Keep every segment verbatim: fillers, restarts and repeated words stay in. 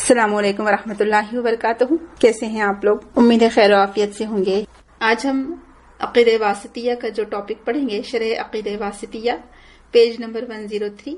السلام علیکم ورحمۃ اللہ وبرکاتہ. کیسے ہیں آپ لوگ؟ امید ہے خیر و عافیت سے ہوں گے. آج ہم عقیدہ واسطیہ کا جو ٹاپک پڑھیں گے، شرح عقیدہ واسطیہ، پیج نمبر ایک سو تین.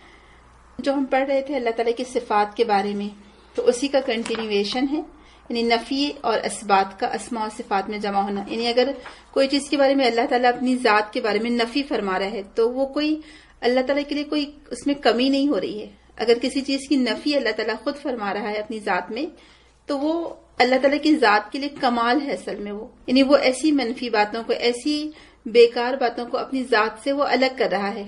جو ہم پڑھ رہے تھے اللہ تعالیٰ کی صفات کے بارے میں، تو اسی کا کنٹینیویشن ہے، یعنی نفی اور اثبات کا اسماء و صفات میں جمع ہونا. یعنی اگر کوئی چیز کے بارے میں اللہ تعالیٰ اپنی ذات کے بارے میں نفی فرما رہا ہے تو وہ کوئی اللہ تعالیٰ کے لیے کوئی اس میں کمی نہیں ہو رہی ہے. اگر کسی چیز کی نفی اللہ تعالیٰ خود فرما رہا ہے اپنی ذات میں، تو وہ اللہ تعالیٰ کی ذات کے لیے کمال ہے اصل میں. وہ یعنی وہ ایسی منفی باتوں کو، ایسی بیکار باتوں کو اپنی ذات سے وہ الگ کر رہا ہے.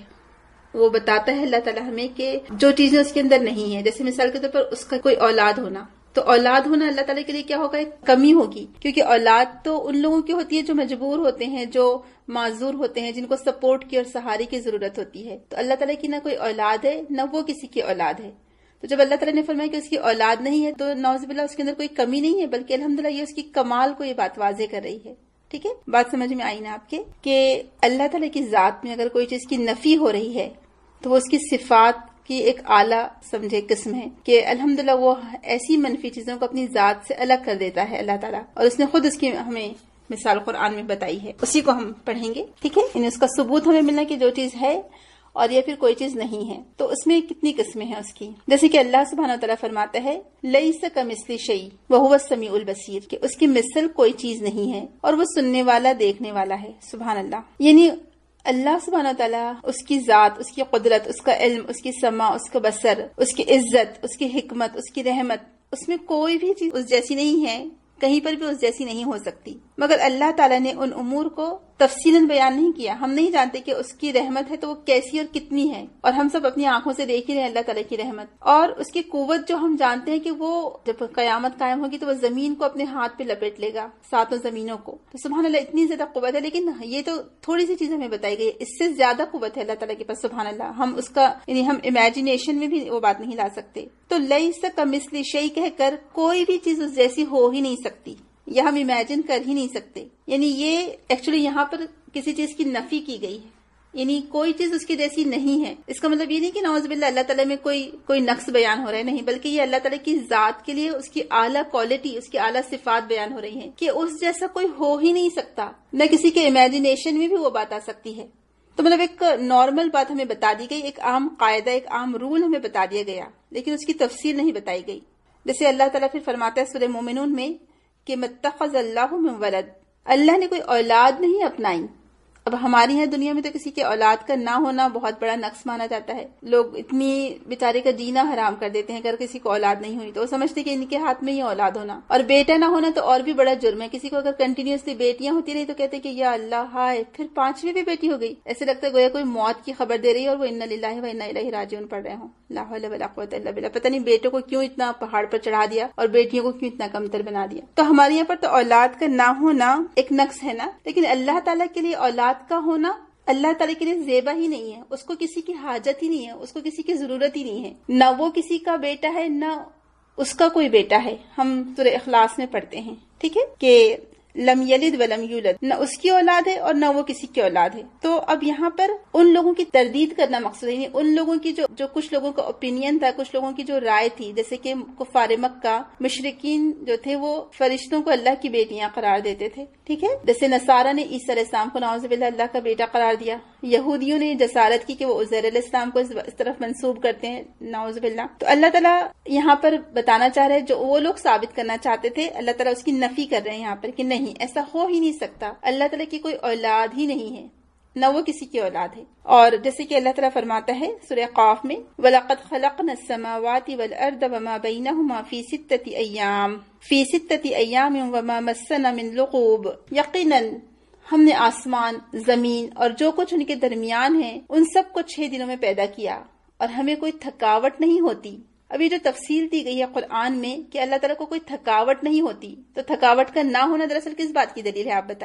وہ بتاتا ہے اللہ تعالیٰ ہمیں کہ جو چیزیں اس کے اندر نہیں ہیں، جیسے مثال کے طور پر اس کا کوئی اولاد ہونا، تو اولاد ہونا اللہ تعالیٰ کے لیے کیا ہوگا؟ ایک کمی ہوگی، کیونکہ اولاد تو ان لوگوں کی ہوتی ہے جو مجبور ہوتے ہیں، جو معذور ہوتے ہیں، جن کو سپورٹ کی اور سہارے کی ضرورت ہوتی ہے. تو اللہ تعالیٰ کی نہ کوئی اولاد ہے، نہ وہ کسی کی اولاد ہے. تو جب اللہ تعالیٰ نے فرمایا کہ اس کی اولاد نہیں ہے، تو نعوذ باللہ اس کے اندر کوئی کمی نہیں ہے، بلکہ الحمدللہ یہ اس کی کمال کو یہ بات واضح کر رہی ہے. ٹھیک ہے، بات سمجھ میں آئی نا آپ کے کہ اللہ تعالیٰ کی ذات میں اگر کوئی چیز کی نفی ہو رہی ہے تو وہ اس کی صفات کی ایک اعلیٰ سمجھے قسم ہے کہ الحمدللہ وہ ایسی منفی چیزوں کو اپنی ذات سے الگ کر دیتا ہے اللہ تعالیٰ، اور اس نے خود اس کی ہمیں مثال قرآن میں بتائی ہے. اسی کو ہم پڑھیں گے. ٹھیک ہے، یعنی اس کا ثبوت ہمیں ملنا کہ جو چیز ہے اور یہ پھر کوئی چیز نہیں ہے. تو اس میں کتنی قسمیں ہیں اس کی، جیسے کہ اللہ سبحانہ وتعالیٰ فرماتا ہے لیس کمثلہ شیء وہو السمیع البصیر، کہ اس کی مثل کوئی چیز نہیں ہے اور وہ سننے والا دیکھنے والا ہے. سبحان اللہ. یعنی اللہ سبحانہ وتعالیٰ، اس کی ذات، اس کی قدرت، اس کا علم، اس کی سماع، اس کا بصر، اس کی عزت، اس کی حکمت، اس کی رحمت، اس میں کوئی بھی چیز اس جیسی نہیں ہے، کہیں پر بھی اس جیسی نہیں ہو سکتی. مگر اللہ تعالیٰ نے ان امور کو تفصیلاً بیان نہیں کیا. ہم نہیں جانتے کہ اس کی رحمت ہے تو وہ کیسی اور کتنی ہے، اور ہم سب اپنی آنکھوں سے دیکھ ہی رہے ہیں اللہ تعالیٰ کی رحمت. اور اس کی قوت جو ہم جانتے ہیں کہ وہ جب قیامت قائم ہوگی تو وہ زمین کو اپنے ہاتھ پہ لپیٹ لے گا، ساتوں زمینوں کو. تو سبحان اللہ، اتنی زیادہ قوت ہے. لیکن یہ تو تھوڑی سی چیز ہمیں بتائی گئی ہے، اس سے زیادہ قوت ہے اللہ تعالیٰ کے پاس. سبحان اللہ. ہم اس کا یعنی ہم امیجنیشن میں بھی وہ بات نہیں لا سکتے. تو لیس کمثلہ شیء کہہ کر کوئی بھی چیز اس جیسی ہو ہی نہیں سکتی، یا ہم امیجن کر ہی نہیں سکتے. یعنی یہ ایکچولی یہاں پر کسی چیز کی نفی کی گئی ہے، یعنی کوئی چیز اس کی جیسی نہیں ہے. اس کا مطلب یہ نہیں کہ نعوذ باللہ اللہ تعالیٰ میں کوئی کوئی نقص بیان ہو رہا ہے، نہیں، بلکہ یہ اللہ تعالیٰ کی ذات کے لیے اس کی اعلیٰ کوالٹی، اس کی اعلیٰ صفات بیان ہو رہی ہیں کہ اس جیسا کوئی ہو ہی نہیں سکتا، نہ کسی کے امیجنیشن میں بھی وہ بات آ سکتی ہے. تو مطلب ایک نارمل بات ہمیں بتا دی گئی، ایک عام قاعدہ، ایک عام رول ہمیں بتا دیا گیا، لیکن اس کی تفصیل نہیں بتائی گئی. جیسے اللہ تعالیٰ پھر فرماتا ہے سورہ مومنون میں کہ متخذ اللہ من ولد، اللہ نے کوئی اولاد نہیں اپنائی. اب ہماری یہاں دنیا میں تو کسی کے اولاد کا نہ ہونا بہت بڑا نقص مانا جاتا ہے. لوگ اتنی بیچارے کا جینا حرام کر دیتے ہیں اگر کسی کو اولاد نہیں ہوئی تو. وہ سمجھتے کہ ان کے ہاتھ میں ہی اولاد ہونا، اور بیٹا نہ ہونا تو اور بھی بڑا جرم ہے. کسی کو اگر کنٹینیوسلی بیٹیاں ہوتی رہی تو کہتے کہ یا اللہ ہائے، پھر پانچویں بھی بیٹی ہو گئی، ایسے لگتا ہے گویا کوئی موت کی خبر دے رہی ہے اور وہ انا للہ و انا الیہ راجعون پڑھ رہے ہوں. لا حول ولا قوت الا باللہ. پتہ نہیں بیٹوں کو کیوں اتنا پہاڑ پر چڑھا دیا اور بیٹیوں کو کیوں اتنا کمتر بنا دیا. تو ہمارے یہاں پر تو اولاد کا نہ ہونا ایک نقص ہے نا، لیکن اللہ تعالیٰ کے لیے اولاد کا ہونا اللہ تعالیٰ کے لیے زیبا ہی نہیں ہے. اس کو کسی کی حاجت ہی نہیں ہے، اس کو کسی کی ضرورت ہی نہیں ہے. نہ وہ کسی کا بیٹا ہے، نہ اس کا کوئی بیٹا ہے. ہم سورہ اخلاص میں پڑھتے ہیں، ٹھیک ہے، کہ لم یلد ولم یولد، نہ اس کی اولاد ہے اور نہ وہ کسی کی اولاد ہے. تو اب یہاں پر ان لوگوں کی تردید کرنا مقصود ہے، یعنی ان لوگوں کی جو جو کچھ لوگوں کا اوپینین تھا، کچھ لوگوں کی جو رائے تھی، جیسے کہ کفار مکہ مشرکین جو تھے وہ فرشتوں کو اللہ کی بیٹیاں قرار دیتے تھے. ٹھیک ہے، جیسے نصارہ نے عیسیٰ علیہ السلام کو نعوذ باللہ اللہ کا بیٹا قرار دیا. یہودیوں نے جسارت کی کہ وہ عزیر علیہ السلام کو اس طرف منسوب کرتے ہیں نعوذ باللہ. تو اللہ تعالیٰ یہاں پر بتانا چاہ رہے جو وہ لوگ ثابت کرنا چاہتے تھے، اللہ تعالیٰ اس کی نفی کر رہے ہیں یہاں پر کہ نہیں، ایسا ہو ہی نہیں سکتا. اللہ تعالیٰ کی کوئی اولاد ہی نہیں ہے، نہ وہ کسی کی اولاد ہے. اور جیسے کہ اللہ تعالیٰ فرماتا ہے سورہ قاف میں وَلَقَدْ خَلَقْنَا السَّمَاوَاتِ وَالْأَرْضَ وَمَا بَيْنَهُمَا فِي سِتَّةِ أَيَّامٍ فِي سِتَّةِ أَيَّامٍ وَمَا مَسَّنَا مِن لُغُوبٍ. یقیناً ہم نے آسمان، زمین اور جو کچھ ان کے درمیان ہے ان سب کو چھ دنوں میں پیدا کیا اور ہمیں کوئی تھکاوٹ نہیں ہوتی. اب یہ جو تفصیل دی گئی ہے قرآن میں کہ اللہ تعالیٰ کو کوئی تھکاوٹ نہیں ہوتی، تو تھکاوٹ کا نہ ہونا دراصل کس بات کی دلیل ہے آپ بتائیے؟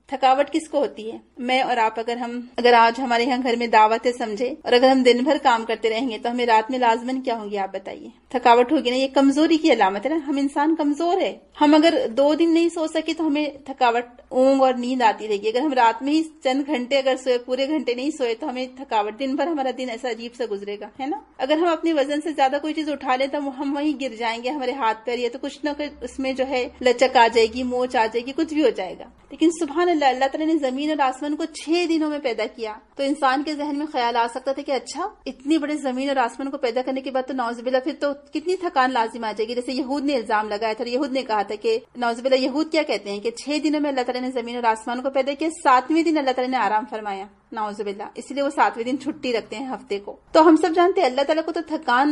تھکاوٹ کس کو ہوتی ہے؟ میں اور آپ اگر ہم اگر آج ہمارے یہاں گھر میں دعوت ہے سمجھے، اور اگر ہم دن بھر کام کرتے رہیں گے تو ہمیں رات میں لازماً کیا ہوں گی؟ آپ بتائیے، تھکاوٹ ہوگی نا۔ یہ کمزوری کی علامت ہے نا، ہم انسان کمزور ہے۔ ہم اگر دو دن نہیں سو سکے تو ہمیں تھکاوٹ، اونگ اور نیند آتی رہے گی۔ اگر ہم رات میں ہی چند گھنٹے اگر سوئے، پورے گھنٹے نہیں سوئے تو ہمیں تھکاوٹ، دن بھر ہمارا دن ایسا عجیب سا گزرے گا، ہے نا۔ اگر ہم اپنے وزن سے زیادہ کوئی چیز اٹھا لیں تو ہم وہیں گر جائیں گے، ہمارے ہاتھ پیر یہ تو کچھ نہ کچھ اس میں جو ہے لچک آ جائے گی، موچ آ جائے گی، کچھ بھی ہو جائے گا۔ لیکن سبحان اللہ، اللہ تعالیٰ نے زمین اور آسمان کو چھ دنوں میں پیدا کیا، تو انسان کے ذہن میں خیال آ سکتا تھا کہ اچھا اتنی بڑی زمین اور آسمان کو پیدا کرنے کے بعد تو نعوذ باللہ پھر تو کتنی تھکان لازم آ جائے گی۔ جیسے یہود نے الزام لگایا تھا، یہود نے کہا تھا کہ نعوذ باللہ، یہود کیا کہتے ہیں کہ چھ دنوں میں اللہ تعالیٰ نے زمین اور آسمان کو پیدا کیا، ساتویں دن اللہ تعالیٰ نے آرام فرمایا، نعوذ باللہ، اس لیے وہ ساتویں دن چھٹی رکھتے ہیں ہفتے کو۔ تو ہم سب جانتے ہیں اللہ تعالیٰ کو تو تھکان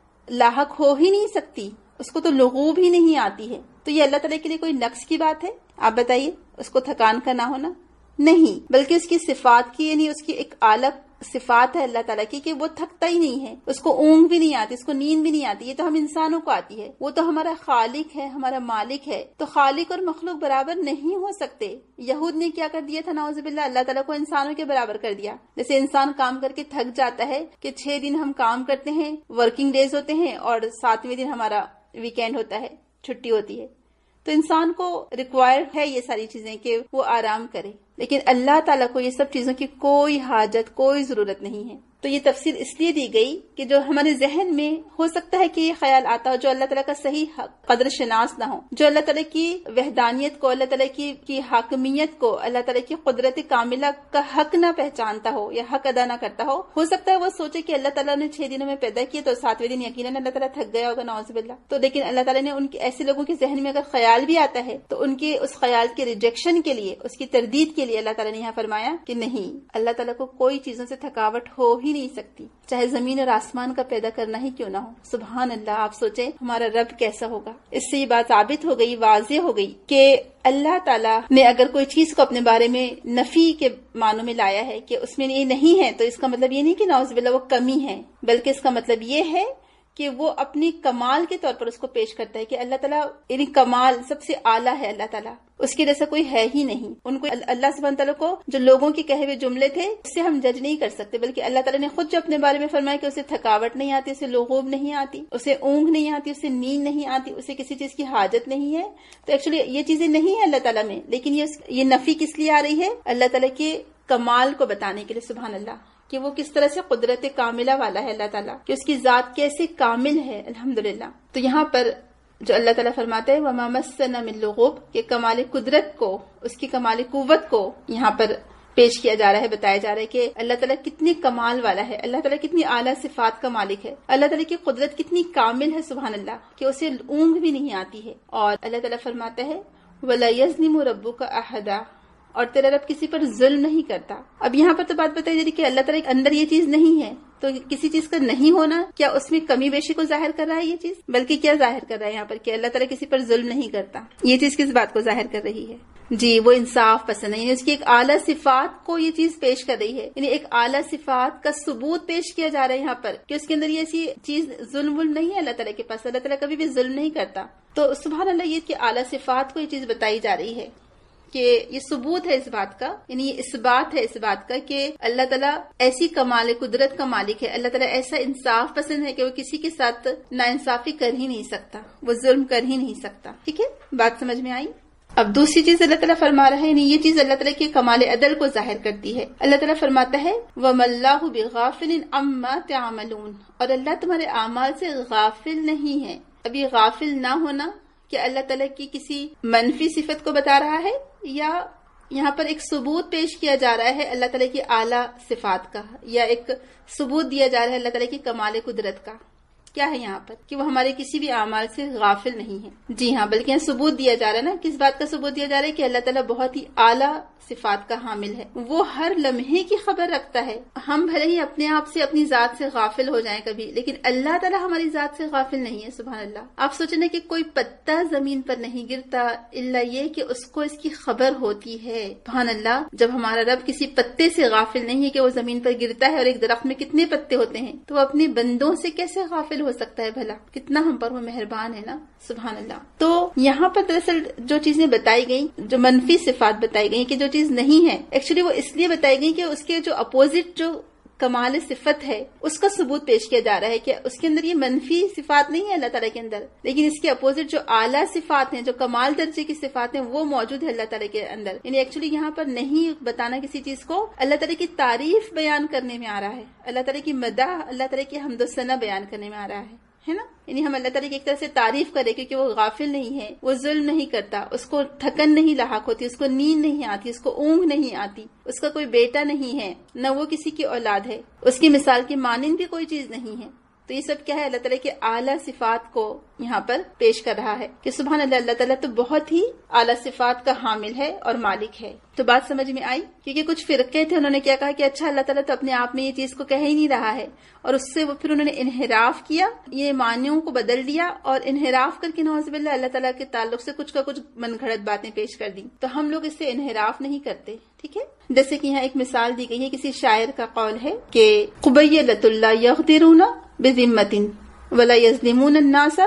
لاحق ہو ہی نہیں سکتی، اس کو تو لغوب ہی نہیں آتی ہے، تو یہ اللہ تعالیٰ کے لیے کوئی نقص کی بات ہے؟ آپ بتائیے، اس کو تھکان کا نہ ہونا؟ نہیں، بلکہ اس کی صفات کی، یعنی اس کی ایک اعلیٰ صفات ہے اللہ تعالیٰ کی کہ وہ تھکتا ہی نہیں ہے، اس کو اونگ بھی نہیں آتی، اس کو نیند بھی نہیں آتی۔ یہ تو ہم انسانوں کو آتی ہے، وہ تو ہمارا خالق ہے، ہمارا مالک ہے، تو خالق اور مخلوق برابر نہیں ہو سکتے۔ یہود نے کیا کر دیا تھا نعوذ باللہ، اللہ تعالیٰ کو انسانوں کے برابر کر دیا۔ جیسے انسان کام کر کے تھک جاتا ہے کہ چھ دن ہم کام کرتے ہیں، ورکنگ ڈیز ہوتے ہیں، اور ساتویں دن ہمارا ویکینڈ ہوتا ہے، چھٹی ہوتی ہے، تو انسان کو ریکوائر ہے یہ ساری چیزیں کہ وہ آرام کرے، لیکن اللہ تعالیٰ کو یہ سب چیزوں کی کوئی حاجت، کوئی ضرورت نہیں ہے۔ تو یہ تفصیل اس لیے دی گئی کہ جو ہمارے ذہن میں ہو سکتا ہے کہ یہ خیال آتا ہو جو اللہ تعالیٰ کا صحیح قدر شناس نہ ہو، جو اللہ تعالیٰ کی وحدانیت کو، اللہ تعالیٰ کی کی حاکمیت کو، اللہ تعالیٰ کی قدرت کاملہ کا حق نہ پہچانتا ہو یا حق ادا نہ کرتا ہو ہو سکتا ہے وہ سوچے کہ اللہ تعالیٰ نے چھ دنوں میں پیدا کیا تو ساتویں دن یقیناً اللہ تعالیٰ تھک گیا ہوگا، نعوذ باللہ۔ تو لیکن اللہ تعالیٰ نے ان کے ایسے لوگوں کے ذہن میں اگر خیال بھی آتا ہے تو ان کے اس خیال کے ریجیکشن کے لیے، اس کی تردید کے لیے اللہ تعالیٰ نے یہاں فرمایا کہ نہیں، اللہ تعالیٰ کو کوئی چیزوں سے تھکاوٹ ہو ہی نہیں سکتی، چاہے زمین اور آسمان کا پیدا کرنا ہی کیوں نہ ہو۔ سبحان اللہ، آپ سوچیں ہمارا رب کیسا ہوگا۔ اس سے یہ بات ثابت ہو گئی، واضح ہو گئی کہ اللہ تعالیٰ نے اگر کوئی چیز کو اپنے بارے میں نفی کے معنوں میں لایا ہے کہ اس میں یہ نہیں ہے، تو اس کا مطلب یہ نہیں کہ نعوذ باللہ وہ کمی ہے، بلکہ اس کا مطلب یہ ہے کہ وہ اپنی کمال کے طور پر اس کو پیش کرتا ہے کہ اللہ تعالیٰ یعنی کمال سب سے اعلیٰ ہے، اللہ تعالیٰ اس کے جیسا کوئی ہے ہی نہیں۔ ان کو اللہ سبحانہ تعالیٰ کو جو لوگوں کے کہے ہوئے جملے تھے اس سے ہم جج نہیں کر سکتے، بلکہ اللہ تعالیٰ نے خود جو اپنے بارے میں فرمایا کہ اسے تھکاوٹ نہیں آتی، اسے لغوب نہیں آتی، اسے اونگ نہیں آتی، اسے نیند نہیں آتی، اسے کسی چیز کی حاجت نہیں ہے، تو ایکچولی یہ چیزیں نہیں ہیں اللہ تعالیٰ میں، لیکن یہ نفی کس لیے آ رہی ہے؟ اللہ تعالیٰ کے کمال کو بتانے کے لیے، سبحان اللہ، کہ وہ کس طرح سے قدرت کاملہ والا ہے اللہ تعالیٰ، کہ اس کی ذات کیسے کامل ہے، الحمدللہ۔ تو یہاں پر جو اللہ تعالیٰ فرماتے ہیں وَمَا مَسَّنَا مِن لُغُوبٍ، کہ کمال قدرت کو، اس کی کمال قوت کو یہاں پر پیش کیا جا رہا ہے، بتایا جا رہا ہے کہ اللہ تعالیٰ کتنی کمال والا ہے، اللہ تعالیٰ کتنی اعلیٰ صفات کا مالک ہے، اللہ تعالیٰ کی قدرت کتنی کامل ہے، سبحان اللہ، کہ اسے اونگ بھی نہیں آتی ہے۔ اور اللہ تعالیٰ فرماتا ہے وَلَا يَظْلِمُ رَبُّكَ أَحَدًا، اور تیرا رب کسی پر ظلم نہیں کرتا۔ اب یہاں پر تو بات بتائی جا رہی کہ اللہ تعالیٰ کے اندر یہ چیز نہیں ہے، تو کسی چیز کا نہیں ہونا کیا اس میں کمی بیشی کو ظاہر کر رہا ہے یہ چیز؟ بلکہ کیا ظاہر کر رہا ہے یہاں پر کہ اللہ تعالیٰ کسی پر ظلم نہیں کرتا، یہ چیز کس بات کو ظاہر کر رہی ہے؟ جی، وہ انصاف پسند ہے، یعنی اس کی ایک اعلیٰ صفات کو یہ چیز پیش کر رہی ہے، یعنی ایک اعلیٰ صفات کا ثبوت پیش کیا جا رہا ہے یہاں پر کہ اس کے اندر یہ ایسی چیز ظلم ولم نہیں ہے اللہ تعالیٰ کے پاس، اللہ تعالیٰ کبھی بھی ظلم نہیں کرتا۔ تو سبحان اللہ، یہ کہ اعلیٰ صفات کو یہ چیز بتائی جا رہی ہے کہ یہ ثبوت ہے اس بات کا، یعنی یہ اس بات ہے اس بات کا کہ اللہ تعالیٰ ایسی کمال قدرت کا مالک ہے، اللہ تعالیٰ ایسا انصاف پسند ہے کہ وہ کسی کے ساتھ ناانصافی کر ہی نہیں سکتا، وہ ظلم کر ہی نہیں سکتا۔ ٹھیک ہے، بات سمجھ میں آئی؟ اب دوسری چیز اللہ تعالیٰ فرما رہا ہے، یعنی یہ چیز اللہ تعالیٰ کے کمال عدل کو ظاہر کرتی ہے۔ اللہ تعالیٰ فرماتا ہے وَمَا اللَّهُ بِغَافِلٍ عَمَّا تَعْمَلُونَ، اور اللہ تمہارے اعمال سے غافل نہیں ہے۔ اب یہ غافل نہ ہونا کہ اللہ تعالیٰ کی کسی منفی صفت کو بتا رہا ہے، یا یہاں پر ایک ثبوت پیش کیا جا رہا ہے اللہ تعالیٰ کی اعلیٰ صفات کا، یا ایک ثبوت دیا جا رہا ہے اللہ تعالیٰ کی کمال قدرت کا؟ کیا ہے یہاں پر کہ وہ ہمارے کسی بھی اعمال سے غافل نہیں ہے؟ جی ہاں، بلکہ یہاں ثبوت دیا جا رہا ہے نا، کس بات کا ثبوت دیا جا رہا ہے کہ اللہ تعالیٰ بہت ہی اعلیٰ صفات کا حامل ہے، وہ ہر لمحے کی خبر رکھتا ہے۔ ہم بھلے ہی اپنے آپ سے اپنی ذات سے غافل ہو جائیں کبھی، لیکن اللہ تعالیٰ ہماری ذات سے غافل نہیں ہے، سبحان اللہ۔ آپ سوچیں نا کہ کوئی پتا زمین پر نہیں گرتا الا یہ کہ اس کو اس کی خبر ہوتی ہے، سبحان اللہ۔ جب ہمارا رب کسی پتے سے غافل نہیں ہے کہ وہ زمین پر گرتا ہے، اور ایک درخت میں کتنے پتے ہوتے ہیں، تو وہ اپنے بندوں سے کیسے غافل ہو سکتا ہے بھلا، کتنا ہم پر وہ مہربان ہے نا، سبحان اللہ۔ تو یہاں پر دراصل جو چیزیں بتائی گئی، جو منفی صفات بتائی گئی کہ جو چیز نہیں ہے، ایکچولی وہ اس لیے بتائی گئی کہ اس کے جو اپوزٹ جو کمال صفت ہے اس کا ثبوت پیش کیا جا رہا ہے کہ اس کے اندر یہ منفی صفات نہیں ہے اللہ تعالیٰ کے اندر، لیکن اس کے اپوزٹ جو اعلیٰ صفات ہیں، جو کمال درجے کی صفات ہیں، وہ موجود ہے اللہ تعالیٰ کے اندر۔ یعنی ایکچولی یہاں پر نہیں بتانا کسی چیز کو، اللہ تعالیٰ کی تعریف بیان کرنے میں آ رہا ہے، اللہ تعالیٰ کی مدح، اللہ تعالیٰ کی حمد و ثنا بیان کرنے میں آ رہا ہے، ہے نا۔ یعنی ہم اللہ تعالیٰ کی ایک طرح سے تعریف کریں کیونکہ وہ غافل نہیں ہے، وہ ظلم نہیں کرتا، اس کو تھکن نہیں لاحق ہوتی، اس کو نیند نہیں آتی، اس کو اونگ نہیں آتی، اس کا کوئی بیٹا نہیں ہے، نہ وہ کسی کی اولاد ہے، اس کی مثال کی مانند بھی کوئی چیز نہیں ہے۔ تو یہ سب کیا ہے؟ اللہ تعالیٰ کے اعلیٰ صفات کو یہاں پر پیش کر رہا ہے کہ سبحان اللہ، اللہ تعالیٰ تو بہت ہی اعلیٰ صفات کا حامل ہے اور مالک ہے۔ تو بات سمجھ میں آئی؟ کیونکہ کچھ فرقے تھے، انہوں نے کیا کہا کہ اچھا اللہ تعالیٰ تو اپنے آپ میں یہ چیز کو کہہ ہی نہیں رہا ہے، اور اس سے وہ پھر انہوں نے انحراف کیا، یہ معنیوں کو بدل دیا اور انحراف کر کے نعوذ باللہ اللہ تعالیٰ کے تعلق سے کچھ کا کچھ من گھڑت باتیں پیش کر دی۔ تو ہم لوگ اس سے انحراف نہیں کرتے، ٹھیک ہے۔ جیسے کہ یہاں ایک مثال دی گئی ہے، کسی شاعر کا قول ہے کہ قبیلۃ اللہ یغدرون بذمۃ ولا یظلمون الناس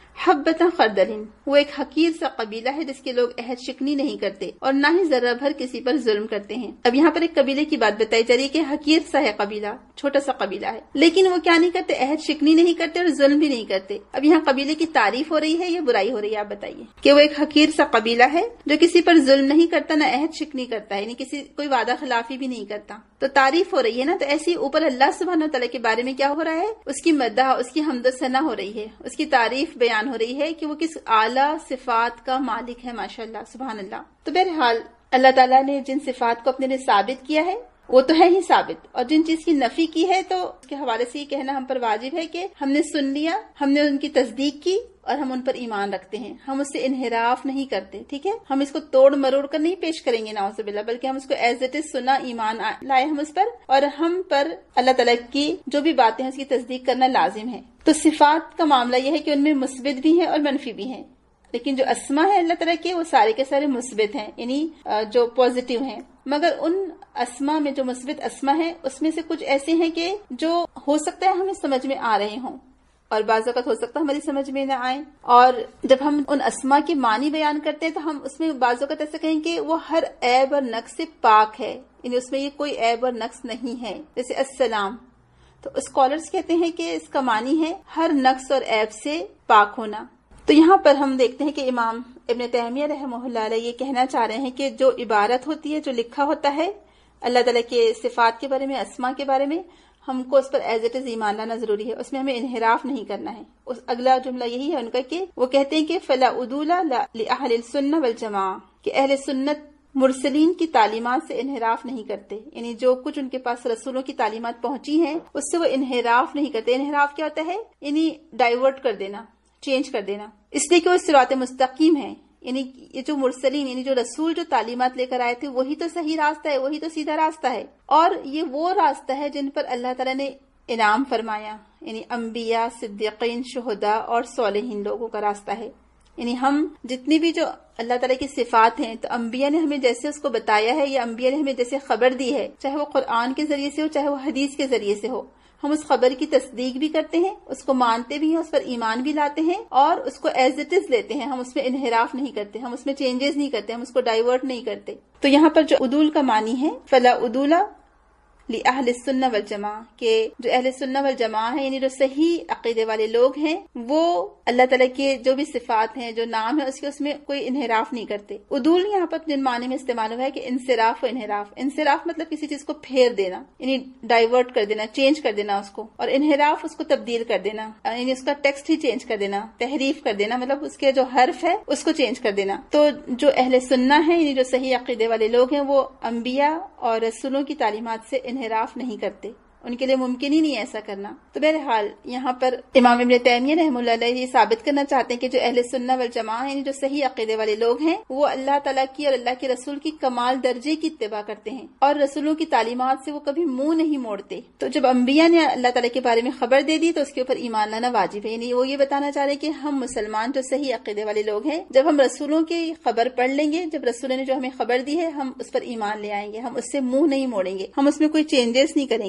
حبۃ خردل، وہ ایک حقیر سا قبیلہ ہے جس کے لوگ عہد شکنی نہیں کرتے اور نہ ہی ذرہ بھر کسی پر ظلم کرتے ہیں۔ اب یہاں پر ایک قبیلے کی بات بتائی جا رہی ہے کہ حقیر سا ہے قبیلہ، چھوٹا سا قبیلہ ہے، لیکن وہ کیا نہیں کرتے؟ عہد شکنی نہیں کرتے اور ظلم بھی نہیں کرتے۔ اب یہاں قبیلے کی تعریف ہو رہی ہے یا برائی ہو رہی ہے؟ آپ بتائیے۔ کہ وہ ایک حقیر سا قبیلہ ہے جو کسی پر ظلم نہیں کرتا، نہ عہد شکنی کرتا ہے، یعنی کسی کوئی وعدہ خلافی بھی نہیں کرتا، تو تعریف ہو رہی ہے نا۔ تو ایسی اوپر اللہ سبحانہ تعالیٰ کے بارے میں کیا ہو رہا ہے؟ اس کی مدح، اس کی حمد و ثنا ہو رہی ہے، اس کی تعریف بیان ہو رہی ہے کہ وہ کس اعلیٰ صفات کا مالک ہے، ماشاءاللہ، سبحان اللہ۔ تو بہرحال اللہ تعالیٰ نے جن صفات کو اپنے لیے ثابت کیا ہے وہ تو ہے ہی ثابت، اور جن چیز کی نفی کی ہے تو اس کے حوالے سے یہ کہنا ہم پر واجب ہے کہ ہم نے سن لیا، ہم نے ان کی تصدیق کی اور ہم ان پر ایمان رکھتے ہیں، ہم اس سے انحراف نہیں کرتے، ٹھیک ہے۔ ہم اس کو توڑ مروڑ کر نہیں پیش کریں گے نعوذ باللہ، بلکہ ہم اس کو ایز اٹ از سنا، ایمان لائے ہم اس پر، اور ہم پر اللہ تعالیٰ کی جو بھی باتیں ہیں اس کی تصدیق کرنا لازم ہے۔ تو صفات کا معاملہ یہ ہے کہ ان میں مثبت بھی ہیں اور منفی بھی ہیں، لیکن جو اسما ہے اللہ تعالیٰ کے وہ سارے کے سارے مثبت ہیں، یعنی جو پازیٹیو ہیں، مگر ان اسما میں جو مثبت اسما ہے اس میں سے کچھ ایسے ہیں کہ جو ہو سکتا ہے ہمیں سمجھ میں آ رہے ہوں اور بعض اوقات ہو سکتا ہے ہماری سمجھ میں نہ آئے، اور جب ہم ان اسما کے معنی بیان کرتے ہیں تو ہم اس میں بعض اوقات ایسا کہیں کہ وہ ہر عیب اور نقص سے پاک ہے، یعنی اس میں یہ کوئی عیب اور نقص نہیں ہے، جیسے السلام، تو اسکالرز کہتے ہیں کہ اس کا معنی ہے ہر نقص اور عیب سے پاک ہونا۔ تو یہاں پر ہم دیکھتے ہیں کہ امام ابن تیمیہ رحمہ اللہ علیہ یہ کہنا چاہ رہے ہیں کہ جو عبارت ہوتی ہے، جو لکھا ہوتا ہے اللہ تعالیٰ کے صفات کے بارے میں، اسما کے بارے میں، ہم کو اس پر ایز اٹ از ایمان لانا ضروری ہے، اس میں ہمیں انحراف نہیں کرنا ہے۔ اس اگلا جملہ یہی ہے ان کا کہ وہ کہتے ہیں کہ فلا عدول لأہل السنہ والجماعہ، کہ اہل سنت مرسلین کی تعلیمات سے انحراف نہیں کرتے، یعنی جو کچھ ان کے پاس رسولوں کی تعلیمات پہنچی ہیں اس سے وہ انحراف نہیں کرتے۔ انحراف کیا ہوتا ہے؟ یعنی ڈائیورٹ کر دینا، چینج کر دینا، اس لیے کہ وہ صراط مستقیم ہے، یعنی یہ جو مرسلین یعنی جو رسول جو تعلیمات لے کر آئے تھے وہی تو صحیح راستہ ہے، وہی تو سیدھا راستہ ہے، اور یہ وہ راستہ ہے جن پر اللہ تعالیٰ نے انعام فرمایا، یعنی انبیاء، صدیقین، شہداء اور صالحین لوگوں کا راستہ ہے۔ یعنی ہم جتنی بھی جو اللہ تعالیٰ کی صفات ہیں تو انبیاء نے ہمیں جیسے اس کو بتایا ہے یا انبیاء نے ہمیں جیسے خبر دی ہے، چاہے وہ قرآن کے ذریعے سے ہو چاہے وہ حدیث کے ذریعے سے ہو، ہم اس خبر کی تصدیق بھی کرتے ہیں، اس کو مانتے بھی ہیں، اس پر ایمان بھی لاتے ہیں اور اس کو ایز اٹ از لیتے ہیں، ہم اس میں انحراف نہیں کرتے، ہم اس میں چینجز نہیں کرتے، ہم اس کو ڈائیورٹ نہیں کرتے۔ تو یہاں پر جو عدول کا معنی ہے فلا عدول لأہل السنہ والجماعہ، کہ جو اہل سنہ والجماعہ ہیں یعنی جو صحیح عقیدے والے لوگ ہیں وہ اللہ تعالیٰ کے جو بھی صفات ہیں، جو نام ہے اس کے، اس میں کوئی انحراف نہیں کرتے۔ عدول یہاں پر جن معنی میں استعمال ہوا ہے کہ انصراف و انحراف، انصراف مطلب کسی چیز کو پھیر دینا، یعنی ڈائیورٹ کر دینا، چینج کر دینا اس کو، اور انحراف اس کو تبدیل کر دینا، یعنی اس کا ٹیکسٹ ہی چینج کر دینا، تحریف کر دینا، مطلب اس کے جو حرف ہے اس کو چینج کر دینا۔ تو جو اہل سنہ ہے یعنی جو صحیح عقیدے والے لوگ ہیں وہ انبیاء اور رسولوں کی تعلیمات سے انحراف نہیں کرتے، ان کے لیے ممکن ہی نہیں ایسا کرنا۔ تو بہرحال یہاں پر امام ابن تیمیہ رحمہ اللہ علیہ یہ ثابت کرنا چاہتے ہیں کہ جو اہل سنہ والجماعہ یعنی جو صحیح عقیدے والے لوگ ہیں وہ اللہ تعالیٰ کی اور اللہ کے رسول کی کمال درجے کی اتباع کرتے ہیں اور رسولوں کی تعلیمات سے وہ کبھی منہ نہیں موڑتے۔ تو جب انبیاء نے اللہ تعالیٰ کے بارے میں خبر دے دی تو اس کے اوپر ایمان لانا واجب ہے، یعنی وہ یہ بتانا چاہ رہے کہ ہم مسلمان جو صحیح عقیدے والے لوگ ہیں جب ہم رسولوں کی خبر پڑھ لیں گے، جب رسولوں نے جو ہمیں خبر دی ہے ہم اس پر ایمان لے آئیں گے، ہم اس سے منہ نہیں موڑیں گے، ہم اس میں کوئی چینجز نہیں کریں گے، ہم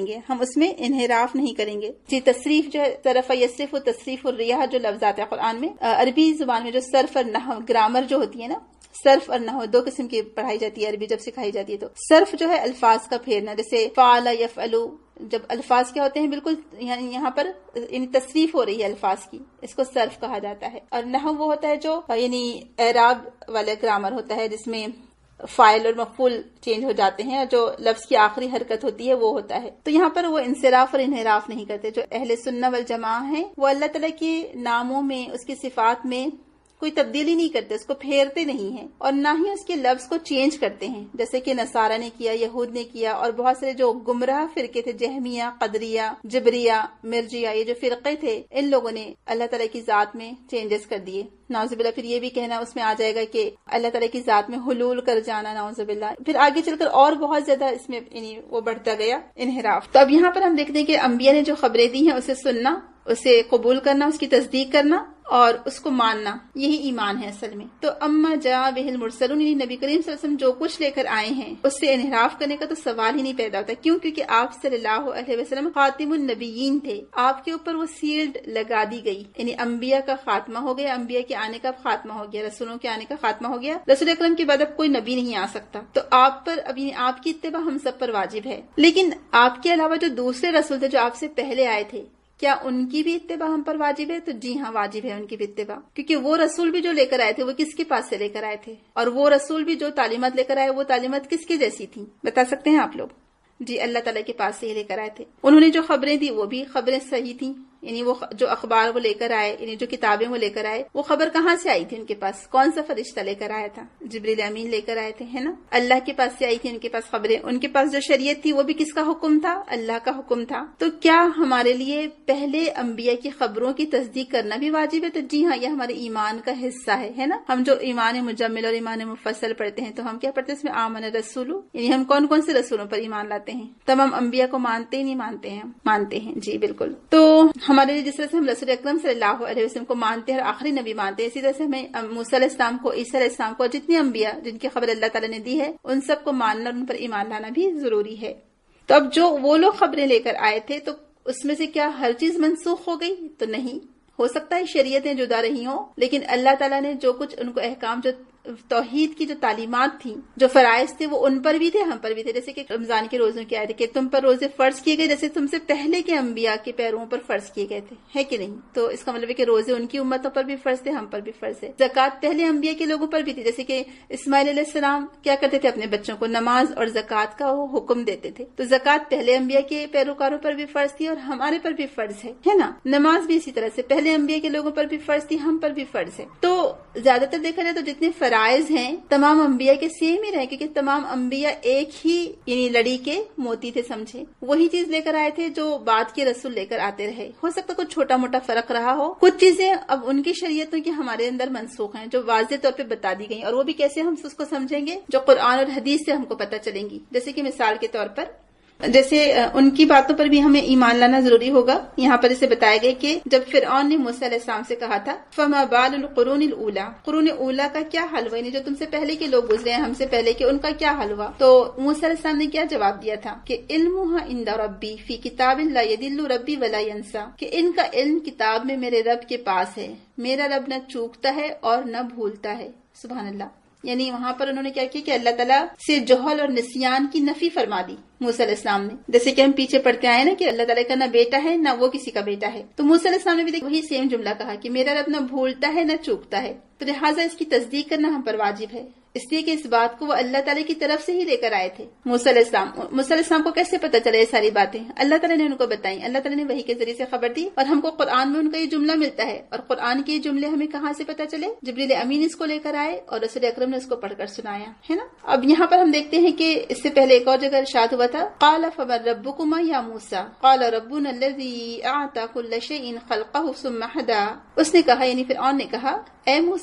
اس میں انحراف نہیں کریں گے. جی تصریف جو ہے صرف یصرف و تصریف الریاح جو لفظات ہے قرآن میں، عربی زبان میں جو صرف اور نحو گرامر جو ہوتی ہے نا، صرف اور نحو دو قسم کی پڑھائی جاتی ہے عربی جب سکھائی جاتی ہے. تو صرف جو ہے الفاظ کا پھیرنا، جیسے فعل یفعلو، جب الفاظ کیا ہوتے ہیں بالکل یہاں پر یعنی تصریف ہو رہی ہے الفاظ کی، اس کو صرف کہا جاتا ہے. اور نحو وہ ہوتا ہے جو یعنی اعراب والا گرامر ہوتا ہے جس میں فاعل اور مفعول چینج ہو جاتے ہیں، جو لفظ کی آخری حرکت ہوتی ہے وہ ہوتا ہے. تو یہاں پر وہ انصراف اور انحراف نہیں کرتے. جو اہل سنہ والجماعہ ہیں وہ اللہ تعالیٰ کے ناموں میں، اس کی صفات میں کوئی تبدیلی نہیں کرتے، اس کو پھیرتے نہیں ہیں، اور نہ ہی اس کے لفظ کو چینج کرتے ہیں، جیسے کہ نصارہ نے کیا، یہود نے کیا، اور بہت سارے جو گمراہ فرقے تھے، جہمیہ، قدریہ، جبریہ، مرجیہ، یہ جو فرقے تھے، ان لوگوں نے اللہ تعالیٰ کی ذات میں چینجز کر دیے. نعوذ باللہ. پھر یہ بھی کہنا اس میں آ جائے گا کہ اللہ تعالیٰ کی ذات میں حلول کر جانا، نعوذ باللہ. پھر آگے چل کر اور بہت زیادہ اس میں یعنی وہ بڑھتا گیا انحراف. تو اب یہاں پر ہم دیکھتے ہیں کہ انبیاء نے جو خبریں دی ہیں اسے سننا، اسے قبول کرنا، اس کی تصدیق کرنا اور اس کو ماننا، یہی ایمان ہے اصل میں. تو اما جاء بہ المرسلون، یعنی نبی کریم صلی اللہ علیہ وسلم جو کچھ لے کر آئے ہیں اس سے انحراف کرنے کا تو سوال ہی نہیں پیدا ہوتا. کیوں؟ کیونکہ آپ صلی اللہ علیہ وسلم خاتم النبیین تھے، آپ کے اوپر وہ سیلڈ لگا دی گئی، یعنی انبیاء کا خاتمہ ہو گیا، انبیاء کے آنے کا خاتمہ ہو گیا، رسولوں کے آنے کا خاتمہ ہو گیا. رسول اکرم کے بعد اب کوئی نبی نہیں آ سکتا، تو آپ پر اب یعنی آپ کی اتباع ہم سب پر واجب ہے. لیکن آپ کے علاوہ جو دوسرے رسول تھے جو آپ سے پہلے آئے تھے، کیا ان کی بھی اتباع ہم پر واجب ہے؟ تو جی ہاں، واجب ہے ان کی بھی اتباع، کیونکہ وہ رسول بھی جو لے کر آئے تھے وہ کس کے پاس سے لے کر آئے تھے، اور وہ رسول بھی جو تعلیمات لے کر آئے وہ تعلیمات کس کے جیسی تھی، بتا سکتے ہیں آپ لوگ؟ جی اللہ تعالیٰ کے پاس سے ہی لے کر آئے تھے. انہوں نے جو خبریں دی وہ بھی خبریں صحیح تھیں، یعنی وہ جو اخبار وہ لے کر آئے، یعنی جو کتابیں وہ لے کر آئے، وہ خبر کہاں سے آئی تھی ان کے پاس؟ کون سا فرشتہ لے کر آیا تھا؟ جبریل امین لے کر آئے تھے، ہے نا. اللہ کے پاس سے آئی تھی ان کے پاس خبریں. ان کے پاس جو شریعت تھی وہ بھی کس کا حکم تھا؟ اللہ کا حکم تھا. تو کیا ہمارے لیے پہلے انبیاء کی خبروں کی تصدیق کرنا بھی واجب ہے؟ تو جی ہاں، یہ ہمارے ایمان کا حصہ ہے، ہے نا. ہم جو ایمان مجمل اور ایمان مفصل پڑھتے ہیں تو ہم کیا پڑھتے ہیں اس میں؟ آمن رسول، یعنی ہم کون کون سے رسولوں پر ایمان لاتے ہیں؟ تمام انبیاء کو مانتے ہی نہیں مانتے ہیں؟ مانتے ہیں، جی بالکل. تو ہمارے لیے جس طرح سے ہم رسول اکرم صلی اللہ علیہ وسلم کو مانتے ہیں اور آخری نبی مانتے ہیں، اسی طرح سے ہمیں موسیٰ علیہ السلام کو، عیسیٰ علیہ السلام کو، جتنے انبیاء جن کی خبر اللہ تعالیٰ نے دی ہے ان سب کو ماننا اور ان پر ایمان لانا بھی ضروری ہے. تو اب جو وہ لوگ خبریں لے کر آئے تھے تو اس میں سے کیا ہر چیز منسوخ ہو گئی؟ تو نہیں. ہو سکتا ہے شریعتیں جدا رہی ہوں، لیکن اللہ تعالیٰ نے جو کچھ ان کو احکام، جو توحید کی جو تعلیمات تھیں، جو فرائض تھے، وہ ان پر بھی تھے، ہم پر بھی تھے. جیسے کہ رمضان کے روزوں کی آیت ہے کہ تم پر روزے فرض کیے گئے جیسے تم سے پہلے کے انبیاء کے پیرووں پر فرض کیے گئے تھے، ہے کہ نہیں؟ تو اس کا مطلب ہے کہ روزے ان کی امتوں پر بھی فرض تھے، ہم پر بھی فرض ہے. زکوٰۃ پہلے انبیاء کے لوگوں پر بھی تھی، جیسے کہ اسماعیل علیہ السلام کیا کرتے تھے؟ اپنے بچوں کو نماز اور زکوٰۃ کا وہ حکم دیتے تھے. تو زکوٰۃ پہلے انبیاء کے پیروکاروں پر بھی فرض تھی اور ہمارے پر بھی فرض ہے، ہے نا. نماز بھی اسی طرح سے پہلے انبیاء کے لوگوں پر بھی فرض تھی، ہم پر بھی فرض ہے. تو زیادہ تر دیکھا جائے تو جتنے فرائض ہیں تمام انبیاء کے سیم ہی رہے، کیونکہ تمام انبیاء ایک ہی یعنی لڑی کے موتی تھے، سمجھے. وہی چیز لے کر آئے تھے جو بعد کے رسول لے کر آتے رہے. ہو سکتا کچھ چھوٹا موٹا فرق رہا ہو، کچھ چیزیں اب ان کی شریعتوں کی ہمارے اندر منسوخ ہیں جو واضح طور پہ بتا دی گئی، اور وہ بھی کیسے ہم اس کو سمجھیں گے؟ جو قرآن اور حدیث سے ہم کو پتہ چلیں گی. جیسے کہ مثال کے طور پر جیسے ان کی باتوں پر بھی ہمیں ایمان لانا ضروری ہوگا. یہاں پر اسے بتایا گیا کہ جب فرعون نے موسیٰ علیہ السلام سے کہا تھا فما بال القرون الاولی، قرون اولا کا کیا حل ہوا، یعنی جو تم سے پہلے کے لوگ گزرے ہیں ہم سے پہلے کے، ان کا کیا حل ہوا؟ تو موسیٰ علیہ السلام نے کیا جواب دیا تھا کہ علمها عند ربی فی کتاب لا یضل ربی ولا ینسا، کہ ان کا علم کتاب میں میرے رب کے پاس ہے، میرا رب نہ چوکتا ہے اور نہ بھولتا ہے. سبحان اللہ. یعنی وہاں پر انہوں نے کیا کیا کہ اللہ تعالیٰ سے جہل اور نسیان کی نفی فرما دی موسیٰ علیہ السلام نے. جیسے کہ ہم پیچھے پڑھتے آئے نا کہ اللہ تعالیٰ کا نہ بیٹا ہے نہ وہ کسی کا بیٹا ہے، تو موسیٰ علیہ السلام نے بھی وہی سیم جملہ کہا کہ میرا رب نہ بھولتا ہے نہ چوکتا ہے. تو لہٰذا اس کی تصدیق کرنا ہم پر واجب ہے، اس لیے کہ اس بات کو وہ اللہ تعالیٰ کی طرف سے ہی لے کر آئے تھے. موسیٰ علیہ السلام موسیٰ علیہ السلام کو کیسے پتہ چلا یہ ساری باتیں؟ اللہ تعالیٰ نے ان کو بتائیں، اللہ تعالیٰ نے وحی کے ذریعے سے خبر دی، اور ہم کو قرآن میں ان کا یہ جملہ ملتا ہے. اور قرآن کے یہ جملے ہمیں کہاں سے پتہ چلے؟ جبریل امین اس کو لے کر آئے اور رسول اکرم نے اس کو پڑھ کر سنایا، ہے نا. اب یہاں پر ہم دیکھتے ہیں کہ اس سے پہلے ایک اور جگہ ارشاد ہوا تھا قال فمن ربکما یا موسیٰ قال ربنا الذی اعطی کل شیء خلقہ ثم ہدی. اس نے کہا یعنی فرعون نے کہا اے موسیٰ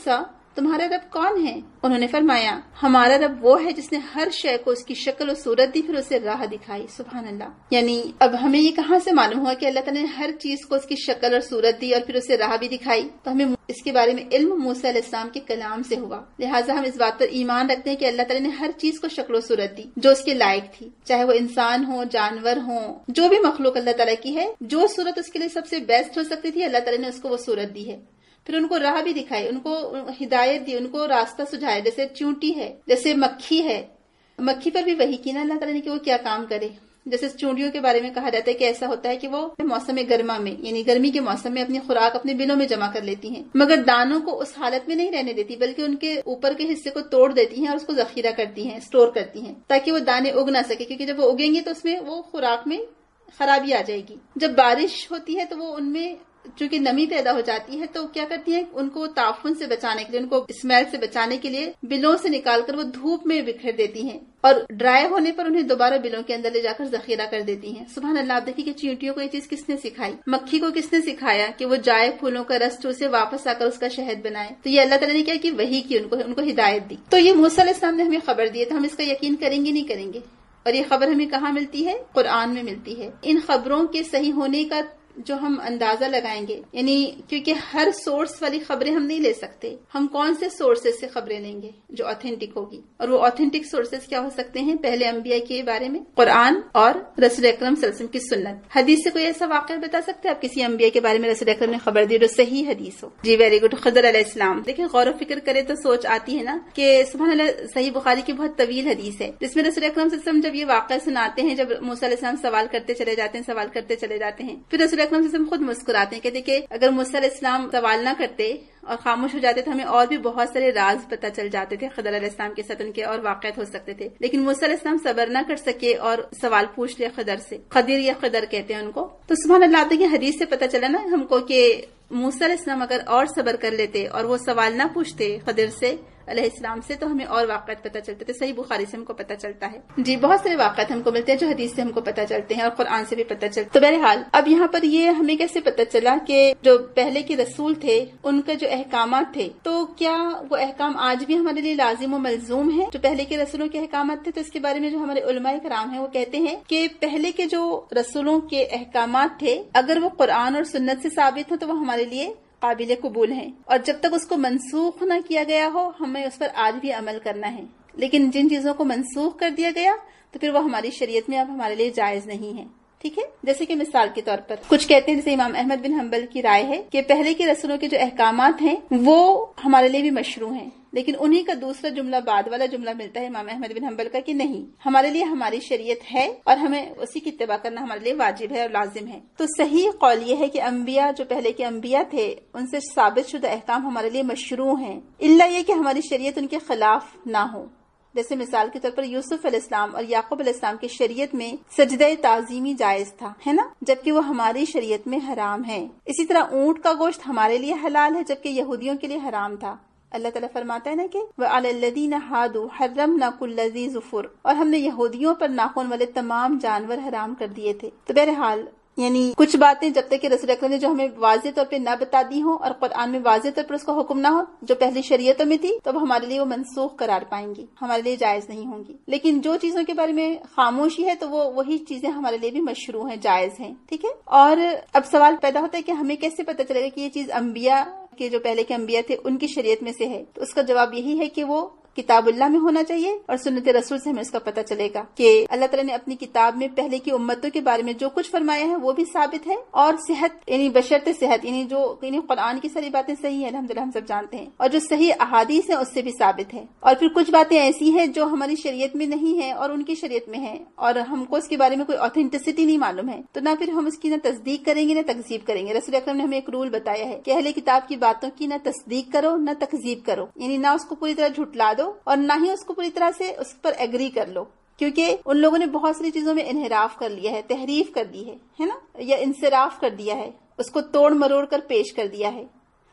تمہارا رب کون ہے؟ انہوں نے فرمایا ہمارا رب وہ ہے جس نے ہر شے کو اس کی شکل و صورت دی، پھر اسے راہ دکھائی۔ سبحان اللہ۔ یعنی اب ہمیں یہ کہاں سے معلوم ہوا کہ اللہ تعالیٰ نے ہر چیز کو اس کی شکل اور صورت دی اور پھر اسے راہ بھی دکھائی؟ تو ہمیں اس کے بارے میں علم موسیٰ علیہ السلام کے کلام سے ہوا، لہٰذا ہم اس بات پر ایمان رکھتے ہیں کہ اللہ تعالیٰ نے ہر چیز کو شکل و صورت دی جو اس کے لائق تھی، چاہے وہ انسان ہو، جانور ہوں، جو بھی مخلوق اللہ تعالیٰ کی ہے، جو صورت اس کے لیے سب سے بیسٹ ہو سکتی تھی اللہ تعالیٰ نے اس کو وہ صورت دی ہے۔ پھر ان کو راہ بھی دکھائی، ان کو ہدایت دی، ان کو راستہ سجھایا، جیسے چونٹی ہے، جیسے مکھی ہے، مکھی پر بھی وحی کی نا اللہ تعالیٰ نے کہ وہ کیا کام کرے۔ جیسے چونٹیوں کے بارے میں کہا جاتا ہے کہ ایسا ہوتا ہے کہ وہ موسم گرما میں یعنی گرمی کے موسم میں اپنی خوراک اپنے بلوں میں جمع کر لیتی ہیں، مگر دانوں کو اس حالت میں نہیں رہنے دیتی بلکہ ان کے اوپر کے حصے کو توڑ دیتی ہیں اور اس کو ذخیرہ کرتی ہیں، اسٹور کرتی ہیں تاکہ وہ دانے اگ نہ سکے، کیونکہ جب وہ اگیں گے تو اس میں وہ خوراک میں خرابی آ جائے گی۔ جب بارش ہوتی ہے تو وہ ان میں چونکہ نمی پیدا ہو جاتی ہے تو کیا کرتی ہیں، ان کو تعفن سے بچانے کے لیے، ان کو اسمیل سے بچانے کے لیے بلوں سے نکال کر وہ دھوپ میں بکھیر دیتی ہیں اور ڈرائی ہونے پر انہیں دوبارہ بلوں کے اندر لے جا کر ذخیرہ کر دیتی ہیں۔ سبحان اللہ۔ آپ دیکھیے کہ چیونٹیوں کو یہ چیز کس نے سکھائی، مکھی کو کس نے سکھایا کہ وہ جائے پھولوں کا رس چوسے واپس آ کر اس کا شہد بنائے۔ تو یہ اللہ تعالیٰ نے کیا کہ وحی کی، ان کو ان کو ہدایت دی۔ تو یہ موسیٰ علیہ السلام نے ہمیں خبر دی ہے، تو ہم اس کا یقین کریں گے نہیں کریں گے؟ اور یہ خبر ہمیں کہاں ملتی ہے؟ قرآن میں ملتی ہے۔ ان خبروں کے صحیح ہونے کا جو ہم اندازہ لگائیں گے، یعنی کیونکہ ہر سورس والی خبریں ہم نہیں لے سکتے، ہم کون سے سورسز سے خبریں لیں گے جو آتھینٹک ہوگی، اور وہ آتھینٹک سورسز کیا ہو سکتے ہیں؟ پہلے انبیاء کے بارے میں قرآن اور رسول اکرم صلی اللہ علیہ وسلم کی سنت۔ حدیث سے کوئی ایسا واقعہ بتا سکتے ہیں آپ کسی انبیاء کے بارے میں رسول اکرم نے خبر دی جو صحیح حدیث ہو؟ جی ویری گڈ، خضر علیہ السلام۔ دیکھیں غور و فکر کرے تو سوچ آتی ہے نا کہ سبحان اللہ، صحیح بخاری کی بہت طویل حدیث ہے جس میں رسول اکرم صلی اللہ علیہ وسلم جب یہ واقعہ سناتے ہیں، جب موسیٰ علیہ السلام سوال کرتے چلے جاتے ہیں سوال کرتے چلے جاتے ہیں، پھر رسول اکرم صلی اللہ علیہ وسلم خود مسکراتے ہیں، کہتے کہ اگر موسیٰ علیہ السلام سوال نہ کرتے اور خاموش ہو جاتے تو ہمیں اور بھی بہت سارے راز پتہ چل جاتے تھے، خضر علیہ السلام کے ساتھ ان کے اور واقعات ہو سکتے تھے، لیکن موسیٰ علیہ السلام صبر نہ کر سکے اور سوال پوچھ لیا خضر سے۔ خضر یا خضر کہتے ہیں ان کو۔ تو سبحان اللہ، آپ دیکھیں حدیث سے پتہ چلا نا ہم کو کہ موسیٰ علیہ السلام اگر اور صبر کر لیتے اور وہ سوال نہ پوچھتے خضر سے علیہ السلام سے تو ہمیں اور واقعات پتہ چلتے تھے۔ صحیح بخاری سے ہم کو پتہ چلتا ہے۔ جی بہت سارے واقعات ہم کو ملتے ہیں جو حدیث سے ہم کو پتہ چلتے ہیں اور قرآن سے بھی پتہ چلتے ہیں۔ تو بہرحال اب یہاں پر یہ ہمیں کیسے پتہ چلا کہ جو پہلے کے رسول تھے ان کا جو احکامات تھے تو کیا وہ احکام آج بھی ہمارے لیے لازم و ملزوم ہیں جو پہلے کے رسولوں کے احکامات تھے؟ تو اس کے بارے میں جو ہمارے علماء کرام ہیں وہ کہتے ہیں کہ پہلے کے جو رسولوں کے احکامات تھے اگر وہ قرآن اور سنت سے ثابت ہو تو وہ ہمارے لیے قابل قبول ہیں، اور جب تک اس کو منسوخ نہ کیا گیا ہو ہمیں اس پر آج بھی عمل کرنا ہے۔ لیکن جن چیزوں کو منسوخ کر دیا گیا تو پھر وہ ہماری شریعت میں اب ہمارے لیے جائز نہیں ہے، ٹھیک ہے؟ جیسے کہ مثال کے طور پر کچھ کہتے ہیں، جیسے امام احمد بن حنبل کی رائے ہے کہ پہلے کے رسولوں کے جو احکامات ہیں وہ ہمارے لیے بھی مشروع ہیں، لیکن انہی کا دوسرا جملہ بعد والا جملہ ملتا ہے امام احمد بن حنبل کا کہ نہیں، ہمارے لیے ہماری شریعت ہے اور ہمیں اسی کی اتباع کرنا ہمارے لیے واجب ہے اور لازم ہے۔ تو صحیح قول یہ ہے کہ انبیاء جو پہلے کے انبیاء تھے ان سے ثابت شدہ احکام ہمارے لیے مشروع ہیں، الا یہ کہ ہماری شریعت ان کے خلاف نہ ہو۔ جیسے مثال کے طور پر یوسف علیہ السلام اور یعقوب علیہ السلام کی شریعت میں سجدہ تعظیمی جائز تھا، ہے نا، جبکہ وہ ہماری شریعت میں حرام ہے۔ اسی طرح اونٹ کا گوشت ہمارے لیے حلال ہے جبکہ یہودیوں کے لیے حرام تھا۔ اللہ تعالیٰ فرماتا ہے نا کہ وَعَلَى الَّذِينَ هَادُوا حَرَّمْنَا كُلَّ ذِي ظُفُرٍ، اور ہم نے یہودیوں پر ناخن والے تمام جانور حرام کر دیے تھے۔ تو بہرحال یعنی کچھ باتیں جب تک کہ رسول اکرم نے جو ہمیں واضح طور پہ نہ بتا دی ہوں اور قرآن میں واضح طور پر اس کا حکم نہ ہو جو پہلی شریعتوں میں تھی تو اب ہمارے لیے وہ منسوخ قرار پائیں گی، ہمارے لیے جائز نہیں ہوں گی۔ لیکن جو چیزوں کے بارے میں خاموشی ہے تو وہ وہی چیزیں ہمارے لیے بھی مشروع ہیں، جائز ہیں، ٹھیک ہے۔ اور اب سوال پیدا ہوتا ہے کہ ہمیں کیسے پتہ چلے گا کہ یہ چیز انبیاء کے جو پہلے کے انبیاء تھے ان کی شریعت میں سے ہے؟ تو اس کا جواب یہی ہے کہ وہ کتاب اللہ میں ہونا چاہیے اور سنت رسول سے ہمیں اس کا پتہ چلے گا کہ اللہ تعالیٰ نے اپنی کتاب میں پہلے کی امتوں کے بارے میں جو کچھ فرمایا ہے وہ بھی ثابت ہے، اور صحت یعنی بشرط صحت یعنی جو یعنی قرآن کی ساری باتیں صحیح ہیں الحمدللہ ہم سب جانتے ہیں، اور جو صحیح احادیث ہیں اس سے بھی ثابت ہے، اور پھر کچھ باتیں ایسی ہیں جو ہماری شریعت میں نہیں ہیں اور ان کی شریعت میں ہیں اور ہم کو اس کے بارے میں کوئی آتھینٹسٹی نہیں معلوم ہے، تو نہ پھر ہم اس کی نہ تصدیق کریں گے نہ تکذیب کریں گے۔ رسول اکرم نے ہمیں ایک رول بتایا ہے کہ اہل کتاب کی باتوں کی نہ تصدیق کرو نہ تکذیب کرو، یعنی نہ اس کو پوری طرح جھٹلا دو اور نہ ہی اس کو پوری طرح سے اس پر ایگری کر لو، کیونکہ ان لوگوں نے بہت ساری چیزوں میں انحراف کر لیا ہے، تحریف کر دی ہے ہے نا، یا انصراف کر دیا ہے، اس کو توڑ مروڑ کر پیش کر دیا ہے۔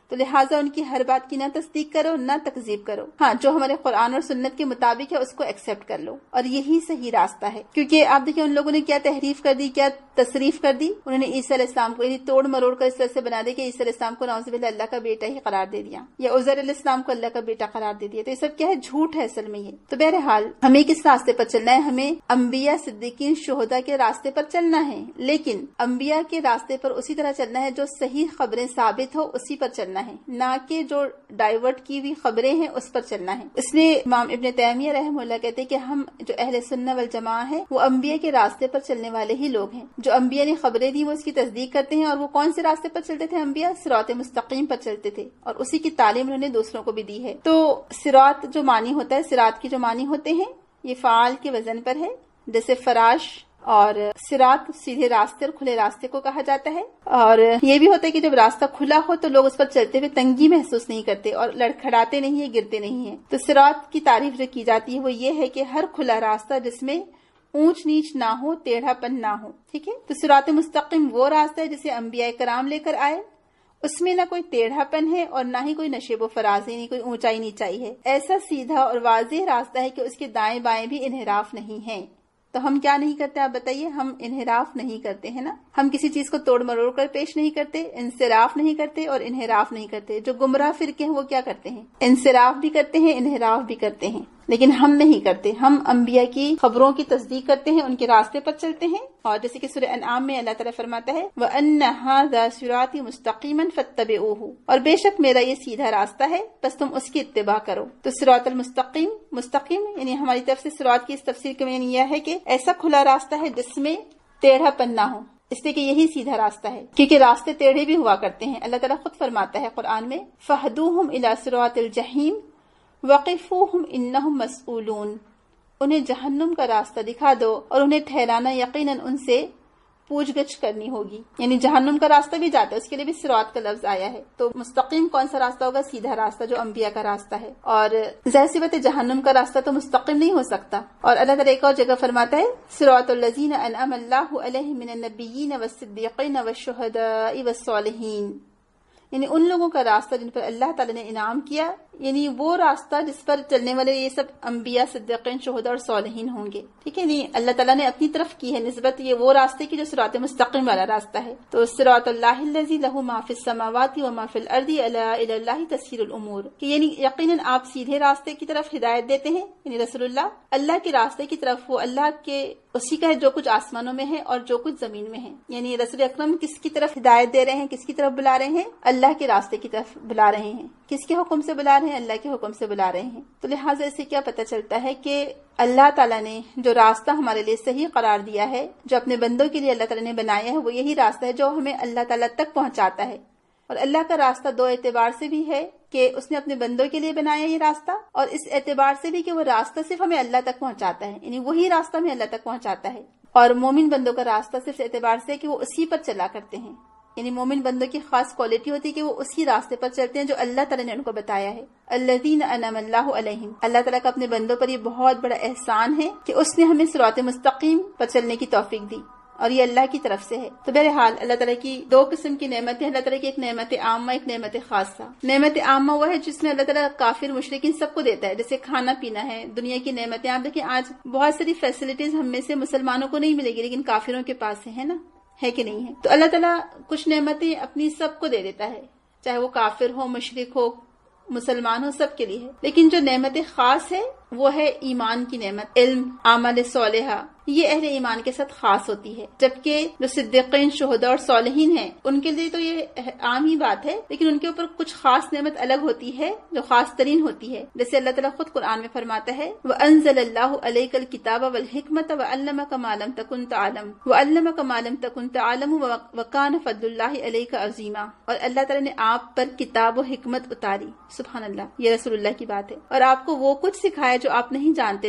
تو لہٰذا ان کی ہر بات کی نہ تصدیق کرو نہ تکذیب کرو، ہاں جو ہمارے قرآن اور سنت کے مطابق ہے اس کو ایکسپٹ کر لو، اور یہی صحیح راستہ ہے۔ کیونکہ آپ دیکھیں ان لوگوں نے کیا تحریف کر دی، کیا تصریف کر دی، انہوں نے عیسیٰ علیہ السلام کو یعنی توڑ مروڑ کر اس طرح سے بنا دیا کہ عیسیٰ علیہ السلام کو نعوذ باللہ اللہ کا بیٹا ہی قرار دے دیا، یا عزیر علیہ السلام کو اللہ کا بیٹا قرار دے دیا۔ تو یہ سب کیا ہے؟ جھوٹ ہے اصل میں یہ۔ تو بہرحال ہمیں کس راستے پر چلنا ہے؟ ہمیں انبیاء، صدیقین، شہداء کے راستے پر چلنا ہے، لیکن انبیاء کے راستے پر اسی طرح چلنا ہے جو صحیح خبریں ثابت ہو اسی پر چلنا ہے، نہ کہ جو ڈائیورٹ کی ہوئی خبریں ہیں اس پر چلنا ہے۔ اس لیے امام ابن تیمیہ رحمہ اللہ کہتے ہیں کہ ہم جو اہل سنہ والجماعہ ہیں وہ انبیاء کے راستے پر چلنے والے ہی لوگ ہیں۔ جو انبیاء نے خبریں دی وہ اس کی تصدیق کرتے ہیں، اور وہ کون سے راستے پر چلتے تھے؟ انبیاء صراط مستقیم پر چلتے تھے، اور اسی کی تعلیم انہوں نے دوسروں کو بھی دی ہے۔ تو صراط جو معنی ہوتا ہے، صراط کی جو معنی ہوتے ہیں یہ فعال کے وزن پر ہے، جیسے فراش اور صراط سیدھے راستے اور کھلے راستے کو کہا جاتا ہے۔ اور یہ بھی ہوتا ہے کہ جب راستہ کھلا ہو تو لوگ اس پر چلتے ہوئے تنگی محسوس نہیں کرتے اور لڑکھڑاتے نہیں ہیں، گرتے نہیں ہیں۔ تو صراط کی تعریف جو کی جاتی ہے وہ یہ ہے کہ ہر کھلا راستہ جس میں اونچ نیچ نہ ہو، ٹیڑھا پن نہ ہو، ٹھیک ہے۔ تو صراط مستقیم وہ راستہ ہے جسے انبیاء کرام لے کر آئے، اس میں نہ کوئی ٹیڑھا پن ہے اور نہ ہی کوئی نشیب و فراز ہے، یعنی کوئی اونچائی نیچائی ہے۔ ایسا سیدھا اور واضح راستہ ہے کہ اس کے دائیں بائیں بھی انحراف نہیں ہیں۔ تو ہم کیا نہیں کرتے آپ بتائیے؟ ہم انحراف نہیں کرتے ہیں نا، ہم کسی چیز کو توڑ مروڑ کر پیش نہیں کرتے، انصراف نہیں کرتے اور انحراف نہیں کرتے۔ جو گمراہ فرقے ہیں وہ کیا کرتے ہیں؟ انصراف بھی کرتے ہیں، انحراف بھی کرتے ہیں، لیکن ہم نہیں کرتے۔ ہم انبیاء کی خبروں کی تصدیق کرتے ہیں، ان کے راستے پر چلتے ہیں، اور جیسے کہ سورہ انعام میں اللہ تعالیٰ فرماتا ہے وَأَنَّ هَذَا صِرَاطِي مُسْتَقِيمًا فَاتَّبِعُوهُ، اور بے شک میرا یہ سیدھا راستہ ہے بس تم اس کی اتباع کرو۔ تو صراط المستقیم، مستقیم یعنی ہماری طرف سے صراط کی اس تفسیر کے معنی یہ ہے کہ ایسا کھلا راستہ ہے جس میں ٹیڑھا پن نہ ہو، اس لیے کہ یہی سیدھا راستہ ہے، کیونکہ راستے ٹیڑھے بھی ہوا کرتے ہیں۔ اللہ تعالیٰ خود فرماتا ہے قرآن میں فَهْدُوهُمْ إِلَى صِرَاطِ الْجَحِيمِ وَقِفُوهُمْ إِنَّهُمْ مَسْئُولُونَ، انہیں جہنم کا راستہ دکھا دو اور انہیں ٹھہرانا یقیناً ان سے پوچھ گچھ کرنی ہوگی۔ یعنی جہنم کا راستہ بھی جاتا ہے، اس کے لیے بھی صراط کا لفظ آیا ہے۔ تو مستقیم کون سا راستہ ہوگا؟ سیدھا راستہ جو انبیاء کا راستہ ہے، اور ظاہر سی بات ہے جہنم کا راستہ تو مستقیم نہیں ہو سکتا۔ اور اللہ تعالیٰ ایک اور جگہ فرماتا ہے صراط الذین انعم اللہ علیہم من النبیین والصدیقین والشہداء والصالحین، یعنی ان لوگوں کا راستہ جن پر اللہ تعالیٰ نے انعام کیا، یعنی وہ راستہ جس پر چلنے والے یہ سب انبیاء، صدیقین، شہداء اور صالحین ہوں گے، ٹھیک ہے۔ یعنی اللہ تعالیٰ نے اپنی طرف کی ہے نسبت یہ وہ راستے کی جو صراط مستقیم والا راستہ ہے۔ تو صراط اللہ الذی لہ ما فی السماوات و ما فی الارض الا الی اللہ تسیر الامور، کہ یعنی یقیناً آپ سیدھے راستے کی طرف ہدایت دیتے ہیں، یعنی رسول اللہ اللہ کے راستے کی طرف، وہ اللہ کے اسی کا ہے جو کچھ آسمانوں میں ہے اور جو کچھ زمین میں ہے۔ یعنی رسول اکرم کس کی طرف ہدایت دے رہے ہیں، کس کی طرف بلا رہے ہیں؟ اللہ کے راستے کی طرف بلا رہے ہیں۔ کس کے حکم سے بلا رہے ہیں؟ اللہ کے حکم سے بلا رہے ہیں۔ تو لہٰذا اس سے کیا پتہ چلتا ہے کہ اللہ تعالیٰ نے جو راستہ ہمارے لیے صحیح قرار دیا ہے، جو اپنے بندوں کے لیے اللہ تعالیٰ نے بنایا ہے، وہ یہی راستہ ہے جو ہمیں اللہ تعالیٰ تک پہنچاتا ہے۔ اور اللہ کا راستہ دو اعتبار سے بھی ہے کہ اس نے اپنے بندوں کے لیے بنایا یہ راستہ، اور اس اعتبار سے بھی کہ وہ راستہ صرف ہمیں اللہ تک پہنچاتا ہے، یعنی وہی راستہ ہمیں اللہ تک پہنچاتا ہے۔ اور مومن بندوں کا راستہ صرف اعتبار سے کہ وہ اسی پر چلا کرتے ہیں، یعنی مومن بندوں کی خاص کوالٹی ہوتی ہے کہ وہ اسی راستے پر چلتے ہیں جو اللہ تعالیٰ نے ان کو بتایا ہے۔ الذین انعم اللہ علیہم، اللہ تعالیٰ کا اپنے بندوں پر یہ بہت بڑا احسان ہے کہ اس نے ہمیں صراط مستقیم پر چلنے کی توفیق دی، اور یہ اللہ کی طرف سے ہے۔ تو بہرحال اللہ تعالیٰ کی دو قسم کی نعمتیں، اللہ تعالیٰ کی ایک نعمت عامہ، ایک نعمت خاصہ۔ نعمت عامہ وہ ہے جس میں اللہ تعالیٰ کافر مشرکین سب کو دیتا ہے، جیسے کھانا پینا ہے، دنیا کی نعمتیں۔ آپ دیکھیں آج بہت ساری فیسلٹیز ہم میں سے مسلمانوں کو نہیں ملے گی لیکن کافروں کے پاس ہے نا، ہے کہ نہیں ہے؟ تو اللہ تعالیٰ کچھ نعمتیں اپنی سب کو دے دیتا ہے، چاہے وہ کافر ہو، مشرک ہو، مسلمان ہو، سب کے لیے ہے۔ لیکن جو نعمت خاص ہے وہ ہے ایمان کی نعمت، علم، عمل صالحہ، یہ اہل ایمان کے ساتھ خاص ہوتی ہے۔ جبکہ جو صدیقین، شہداء اور صالحین ہیں ان کے لیے تو یہ عام ہی بات ہے، لیکن ان کے اوپر کچھ خاص نعمت الگ ہوتی ہے جو خاص ترین ہوتی ہے۔ جیسے اللہ تعالیٰ خود قرآن میں فرماتا ہے وَأَنزَلَ اللَّهُ عَلَيْكَ الْكِتَابَ وَالْحِكْمَةَ وَعَلَّمَكَ مَا لَمْ تَكُنْ تَعْلَمُ وَعَلَّمَكَ مَا لَمْ تَكُنْ تَعْلَمُ وَكَانَ فَضْلُ اللَّهِ عَلَيْكَ عَظِيمًا، اور اللہ تعالیٰ نے آپ پر کتاب و حکمت اتاری، سبحان اللہ، یہ رسول اللہ کی بات ہے، اور آپ کو وہ کچھ سکھایا جو آپ نہیں جانتے تھے،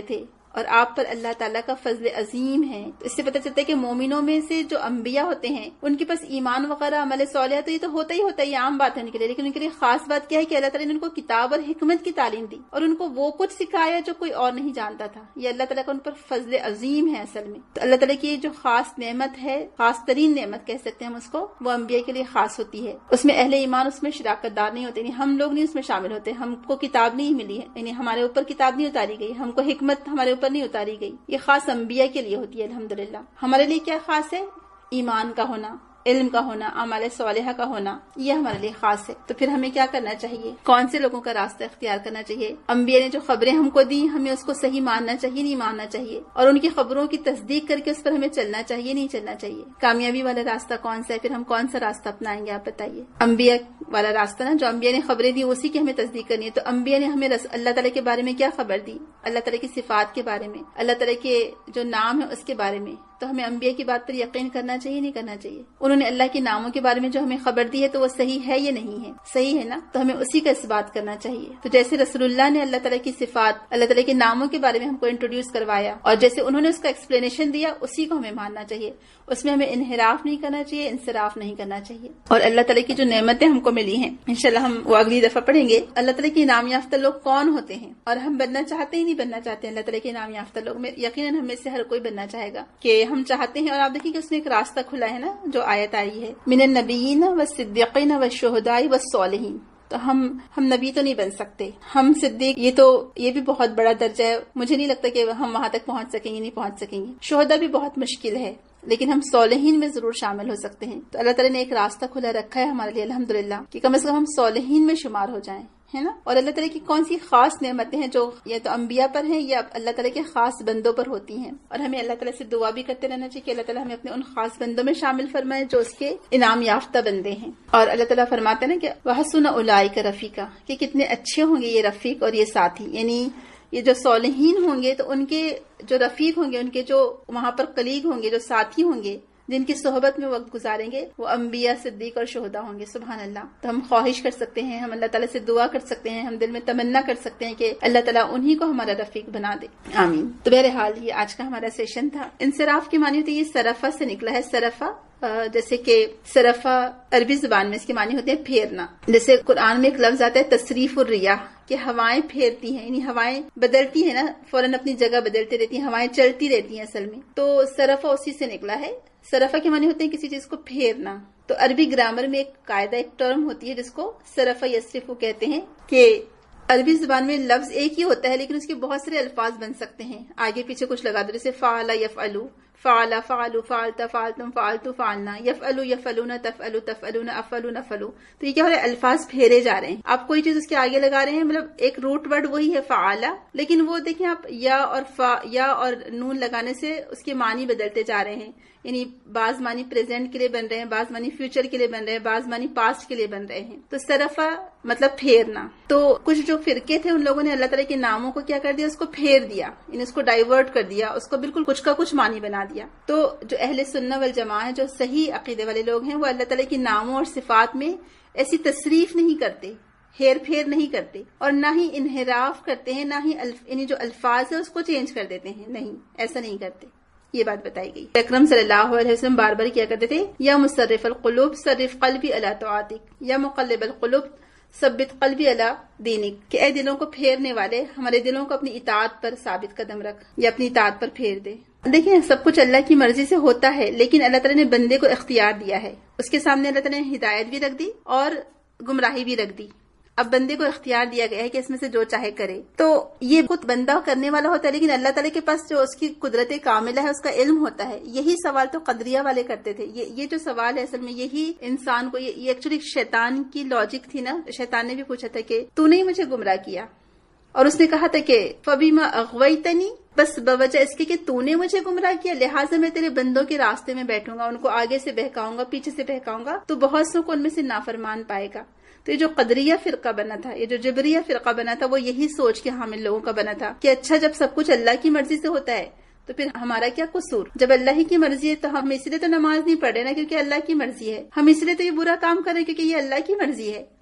اور آپ پر اللہ تعالیٰ کا فضل عظیم ہے. تو اس سے پتہ چلتا ہے کہ مومنوں میں سے جو انبیاء ہوتے ہیں ان کے پاس ایمان وغیرہ عمل صالح تو یہ تو ہوتا ہی ہوتا ہے, یہ عام بات ہے ان کے لیے, لیکن ان کے لیے خاص بات کیا ہے کہ اللہ تعالیٰ نے ان کو کتاب اور حکمت کی تعلیم دی اور ان کو وہ کچھ سکھایا جو کوئی اور نہیں جانتا تھا. یہ اللہ تعالیٰ کا ان پر فضل عظیم ہے اصل میں. تو اللہ تعالیٰ کی جو خاص نعمت ہے, خاص ترین نعمت کہہ سکتے ہیں ہم اس کو, وہ انبیاء کے لیے خاص ہوتی ہے. اس میں اہل ایمان اس میں شراکت دار نہیں ہوتے, یعنی ہم لوگ نہیں اس میں شامل ہوتے, ہم کو کتاب نہیں ملی ہے, یعنی ہمارے اوپر کتاب نہیں اتاری گئی, ہم کو حکمت ہمارے اوپر نہیں اتاری گئی. یہ خاص انبیاء کے لیے ہوتی ہے الحمدللہ. ہمارے لیے کیا خاص ہے؟ ایمان کا ہونا, علم کا ہونا, اعمال صالحہ کا ہونا, یہ ہمارے لیے خاص ہے. تو پھر ہمیں کیا کرنا چاہیے؟ کون سے لوگوں کا راستہ اختیار کرنا چاہیے؟ انبیاء نے جو خبریں ہم کو دی ہمیں اس کو صحیح ماننا چاہیے, نہیں ماننا چاہیے, اور ان کی خبروں کی تصدیق کر کے اس پر ہمیں چلنا چاہیے, نہیں چلنا چاہیے. کامیابی والا راستہ کون سا ہے؟ پھر ہم کون سا راستہ اپنائیں گے آپ بتائیے؟ انبیاء والا راستہ نا, جو انبیاء نے خبریں دی اسی کی ہمیں تصدیق کرنی ہے. تو انبیاء نے ہمیں اللہ تعالیٰ کے بارے میں کیا خبر دی؟ اللہ تعالیٰ کی صفات کے بارے میں, اللہ تعالیٰ کے جو نام ہے اس کے بارے میں. تو ہمیں انبیاء کی بات پر یقین کرنا چاہیے, نہیں کرنا چاہیے؟ انہوں نے اللہ کے ناموں کے بارے میں جو ہمیں خبر دی ہے تو وہ صحیح ہے یا نہیں ہے؟ صحیح ہے نا, تو ہمیں اسی کا اس بات کرنا چاہیے. تو جیسے رسول اللہ نے اللہ تعالیٰ کی صفات, اللہ تعالیٰ کے ناموں کے بارے میں ہم کو انٹروڈیوس کروایا اور جیسے انہوں نے اس کا ایکسپلینیشن دیا اسی کو ہمیں ماننا چاہیے. اس میں ہمیں انحراف نہیں کرنا چاہیے, انصراف نہیں کرنا چاہیے. اور اللہ تعالیٰ کی جو نعمتیں ہم کو ملی ہیں انشاءاللہ ہم وہ اگلی دفعہ پڑھیں گے. اللہ تعالیٰ کے انعام یافتہ لوگ کون ہوتے ہیں اور ہم بننا چاہتے ہیں نہیں بننا چاہتے ہیں اللہ تعالیٰ کے انعام یافتہ لوگ میں؟ یقیناً ہم میں سے ہر کوئی بننا چاہے گا کہ ہم چاہتے ہیں. اور آپ دیکھیں کہ اس نے ایک راستہ کھلا ہے نا, جو آیت آئی ہے, من النبیین والصدیقین والشہداء والصالحین. تو ہم ہم نبی تو نہیں بن سکتے, ہم صدیق, یہ تو یہ بھی بہت بڑا درجہ ہے. مجھے نہیں لگتا کہ ہم وہاں تک پہنچ سکیں گے, نہیں پہنچ سکیں گے. شہداء بھی بہت مشکل ہے, لیکن ہم صالحین میں ضرور شامل ہو سکتے ہیں. تو اللہ تعالیٰ نے ایک راستہ کھلا رکھا ہے ہمارے لیے الحمدللہ کہ کم از کم ہم صالحین میں شمار ہو جائیں, ہے نا. اور اللہ تعالیٰ کی کون سی خاص نعمتیں ہیں جو یا تو انبیاء پر ہیں یا اللہ تعالیٰ کے خاص بندوں پر ہوتی ہیں. اور ہمیں اللہ تعالیٰ سے دعا بھی کرتے رہنا چاہیے کہ اللہ تعالیٰ ہمیں اپنے ان خاص بندوں میں شامل فرمائے جو اس کے انعام یافتہ بندے ہیں. اور اللہ تعالیٰ فرماتے ہیں نا کہ وَحَسُنَ أُولَٰئِكَ رَفِيقًا, کہ کتنے اچھے ہوں گے یہ رفیق اور یہ ساتھی. یعنی یہ جو صالحین ہوں گے تو ان کے جو رفیق ہوں گے, ان کے جو وہاں پر کلیگ ہوں گے, جو ساتھی ہوں گے, جن کی صحبت میں وقت گزاریں گے, وہ انبیاء, صدیق اور شہداء ہوں گے. سبحان اللہ. تو ہم خواہش کر سکتے ہیں, ہم اللہ تعالیٰ سے دعا کر سکتے ہیں, ہم دل میں تمنا کر سکتے ہیں کہ اللہ تعالیٰ انہی کو ہمارا رفیق بنا دے, آمین. تو بہرحال یہ آج کا ہمارا سیشن تھا. انصراف کی معنی ہوتی ہے, یہ صرفہ سے نکلا ہے. صرفہ جیسے کہ صرفہ عربی زبان میں اس کے معنی ہوتے ہیں پھیرنا. جیسے قرآن میں ایک لفظ آتا ہے تصریف الریاح, کہ ہوائیں پھیرتی ہیں, یعنی ہوائیں بدلتی ہیں نا, فوراً اپنی جگہ بدلتی رہتی ہیں, ہوائیں چلتی رہتی ہیں اصل میں. تو صرفہ اسی سے نکلا ہے. صرفہ کے معنی ہوتے ہیں کسی چیز کو پھیرنا. تو عربی گرامر میں ایک قاعدہ, ایک ٹرم ہوتی ہے جس کو صرفہ یصرف کہتے ہیں, کہ عربی زبان میں لفظ ایک ہی ہوتا ہے لیکن اس کے بہت سارے الفاظ بن سکتے ہیں, آگے پیچھے کچھ لگا دو. جیسے فعل یفعلو, فعل فعلوا فعلت فعلتم فعلتوا فعلنا, یفعلوا یفعلون تفعلوا تفعلون افعلوا نفعلوا. تو یہ کیا ہو رہا ہے, الفاظ پھیرے جا رہے ہیں. آپ کوئی چیز اس کے آگے لگا رہے ہیں, مطلب ایک روٹ ورڈ وہی ہے فعلا, لیکن وہ دیکھیں آپ یا اور فا یا اور نون لگانے سے اس کے معنی بدلتے جا رہے ہیں. یعنی بعض معنی پریزنٹ کے لیے بن رہے ہیں, بعض معنی فیوچر کے لیے بن رہے ہیں, بعض معنی پاسٹ کے لیے بن رہے ہیں. تو صرفہ مطلب پھیرنا. تو کچھ جو فرقے تھے ان لوگوں نے اللہ تعالیٰ کے ناموں کو کیا کر دیا, اس کو پھیر دیا, یعنی اس کو ڈائیورٹ کر دیا, اس کو بالکل کچھ کا کچھ معنی بنا دیا. تو جو اہل سنہ والجماعہ ہیں, جو صحیح عقیدے والے لوگ ہیں, وہ اللہ تعالیٰ کے ناموں اور صفات میں ایسی تصریف نہیں کرتے, ہیر پھیر نہیں کرتے, اور نہ ہی انحراف کرتے ہیں, نہ ہی یعنی جو الفاظ ہے اس کو چینج کر دیتے ہیں. نہیں, ایسا نہیں کرتے. یہ بات بتائی گئی. اکرم صلی اللہ علیہ وسلم بار بار کیا کرتے تھے, یا مصرف القلوب صرف قلبی علی طاعتک, یا مقلب القلوب ثبت قلبی علی دینک, کہ اے دلوں کو پھیرنے والے, ہمارے دلوں کو اپنی اطاعت پر ثابت قدم رکھ, یا اپنی اطاعت پر پھیر دے. دیکھیں سب کچھ اللہ کی مرضی سے ہوتا ہے, لیکن اللہ تعالیٰ نے بندے کو اختیار دیا ہے. اس کے سامنے اللہ تعالیٰ نے ہدایت بھی رکھ دی اور گمراہی بھی رکھ دی. اب بندے کو اختیار دیا گیا ہے کہ اس میں سے جو چاہے کرے. تو یہ خود بندہ کرنے والا ہوتا ہے, لیکن اللہ تعالیٰ کے پاس جو اس کی قدرت کاملہ ہے, اس کا علم ہوتا ہے. یہی سوال تو قدریہ والے کرتے تھے. یہ یہ جو سوال ہے اصل میں یہی انسان کو, یہ ایکچولی شیطان کی لاجک تھی نا. شیطان نے بھی پوچھا تھا کہ تو نے مجھے گمراہ کیا, اور اس نے کہا تھا کہ فبیما اغویتنی, بس بوجہ اس کے کہ تو نے مجھے گمراہ کیا, لہٰذا میں تیرے بندوں کے راستے میں بیٹھوں گا, ان کو آگے سے بہکاؤں گا, پیچھے سے بہکاؤں گا, تو بہت سو کو ان میں سے نافرمان پائے گا. تو یہ جو قدریہ فرقہ بنا تھا, یہ جو جبریہ فرقہ بنا تھا, وہ یہی سوچ کے حامل لوگوں کا بنا تھا کہ اچھا جب سب کچھ اللہ کی مرضی سے ہوتا ہے تو پھر ہمارا کیا قصور. جب اللہ ہی کی مرضی ہے تو ہم اس لیے تو نماز نہیں پڑھ رہے نا کیونکہ اللہ کی مرضی ہے, ہم اس لیے تو یہ برا کام کر رہے ہیں کیونکہ یہ اللہ کی مرضی ہے.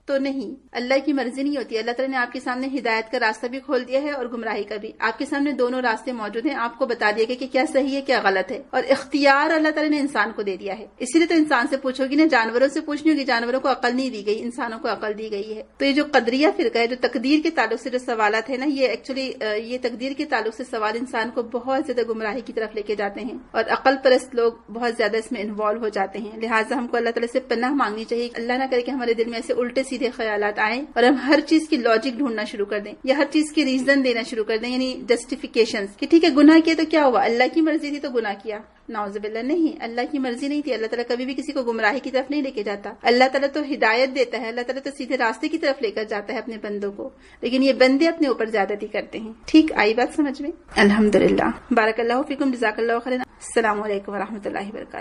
تو نہیں، اللہ کی مرضی نہیں ہوتی. اللہ تعالیٰ نے آپ کے سامنے ہدایت کا راستہ بھی کھول دیا ہے اور گمراہی کا بھی. آپ کے سامنے دونوں راستے موجود ہیں، آپ کو بتا دیا گیا کہ کیا صحیح ہے کیا غلط ہے، اور اختیار اللہ تعالیٰ نے انسان کو دے دیا ہے. اسی لیے تو انسان سے پوچھو گی نا، جانوروں سے پوچھنی ہوگی، جانوروں کو عقل نہیں دی گئی، انسانوں کو عقل دی گئی ہے. تو یہ جو قدریہ فرقہ ہے، جو تقدیر کے تعلق سے جو سوالات ہیں نا، یہ ایکچولی یہ تقدیر کے تعلق سے سوال انسان کو بہت زیادہ گمراہی کی طرف لے کے جاتے ہیں، اور عقل پرست لوگ بہت زیادہ اس میں انوالو ہو جاتے ہیں. لہٰذا ہم کو اللہ تعالیٰ سے پناہ مانگنی چاہیے، اللہ نہ کرے کہ ہمارے دل میں ایسے الٹے سیدھے خیالات آئیں اور ہم ہر چیز کی لاجک ڈھونڈنا شروع کر دیں، یا ہر چیز کی ریزن دینا شروع کر دیں، یعنی جسٹیفیکیشنز کہ ٹھیک ہے گناہ کیا تو کیا ہوا، اللہ کی مرضی تھی تو گناہ کیا. نعوذ باللہ، نہیں، اللہ کی مرضی نہیں تھی. اللہ تعالیٰ کبھی بھی کسی کو گمراہی کی طرف نہیں لے کے جاتا. اللہ تعالیٰ تو ہدایت دیتا ہے، اللہ تعالیٰ تو سیدھے راستے کی طرف لے کر جاتا ہے اپنے بندوں کو، لیکن یہ بندے اپنے اوپر زیادتی کرتے ہیں. ٹھیک آئی بات سمجھ میں؟ الحمدللہ. بارک اللہ فیکم، جزاک اللہ خیرا. السلام علیکم ورحمۃ اللہ وبرکاتہ.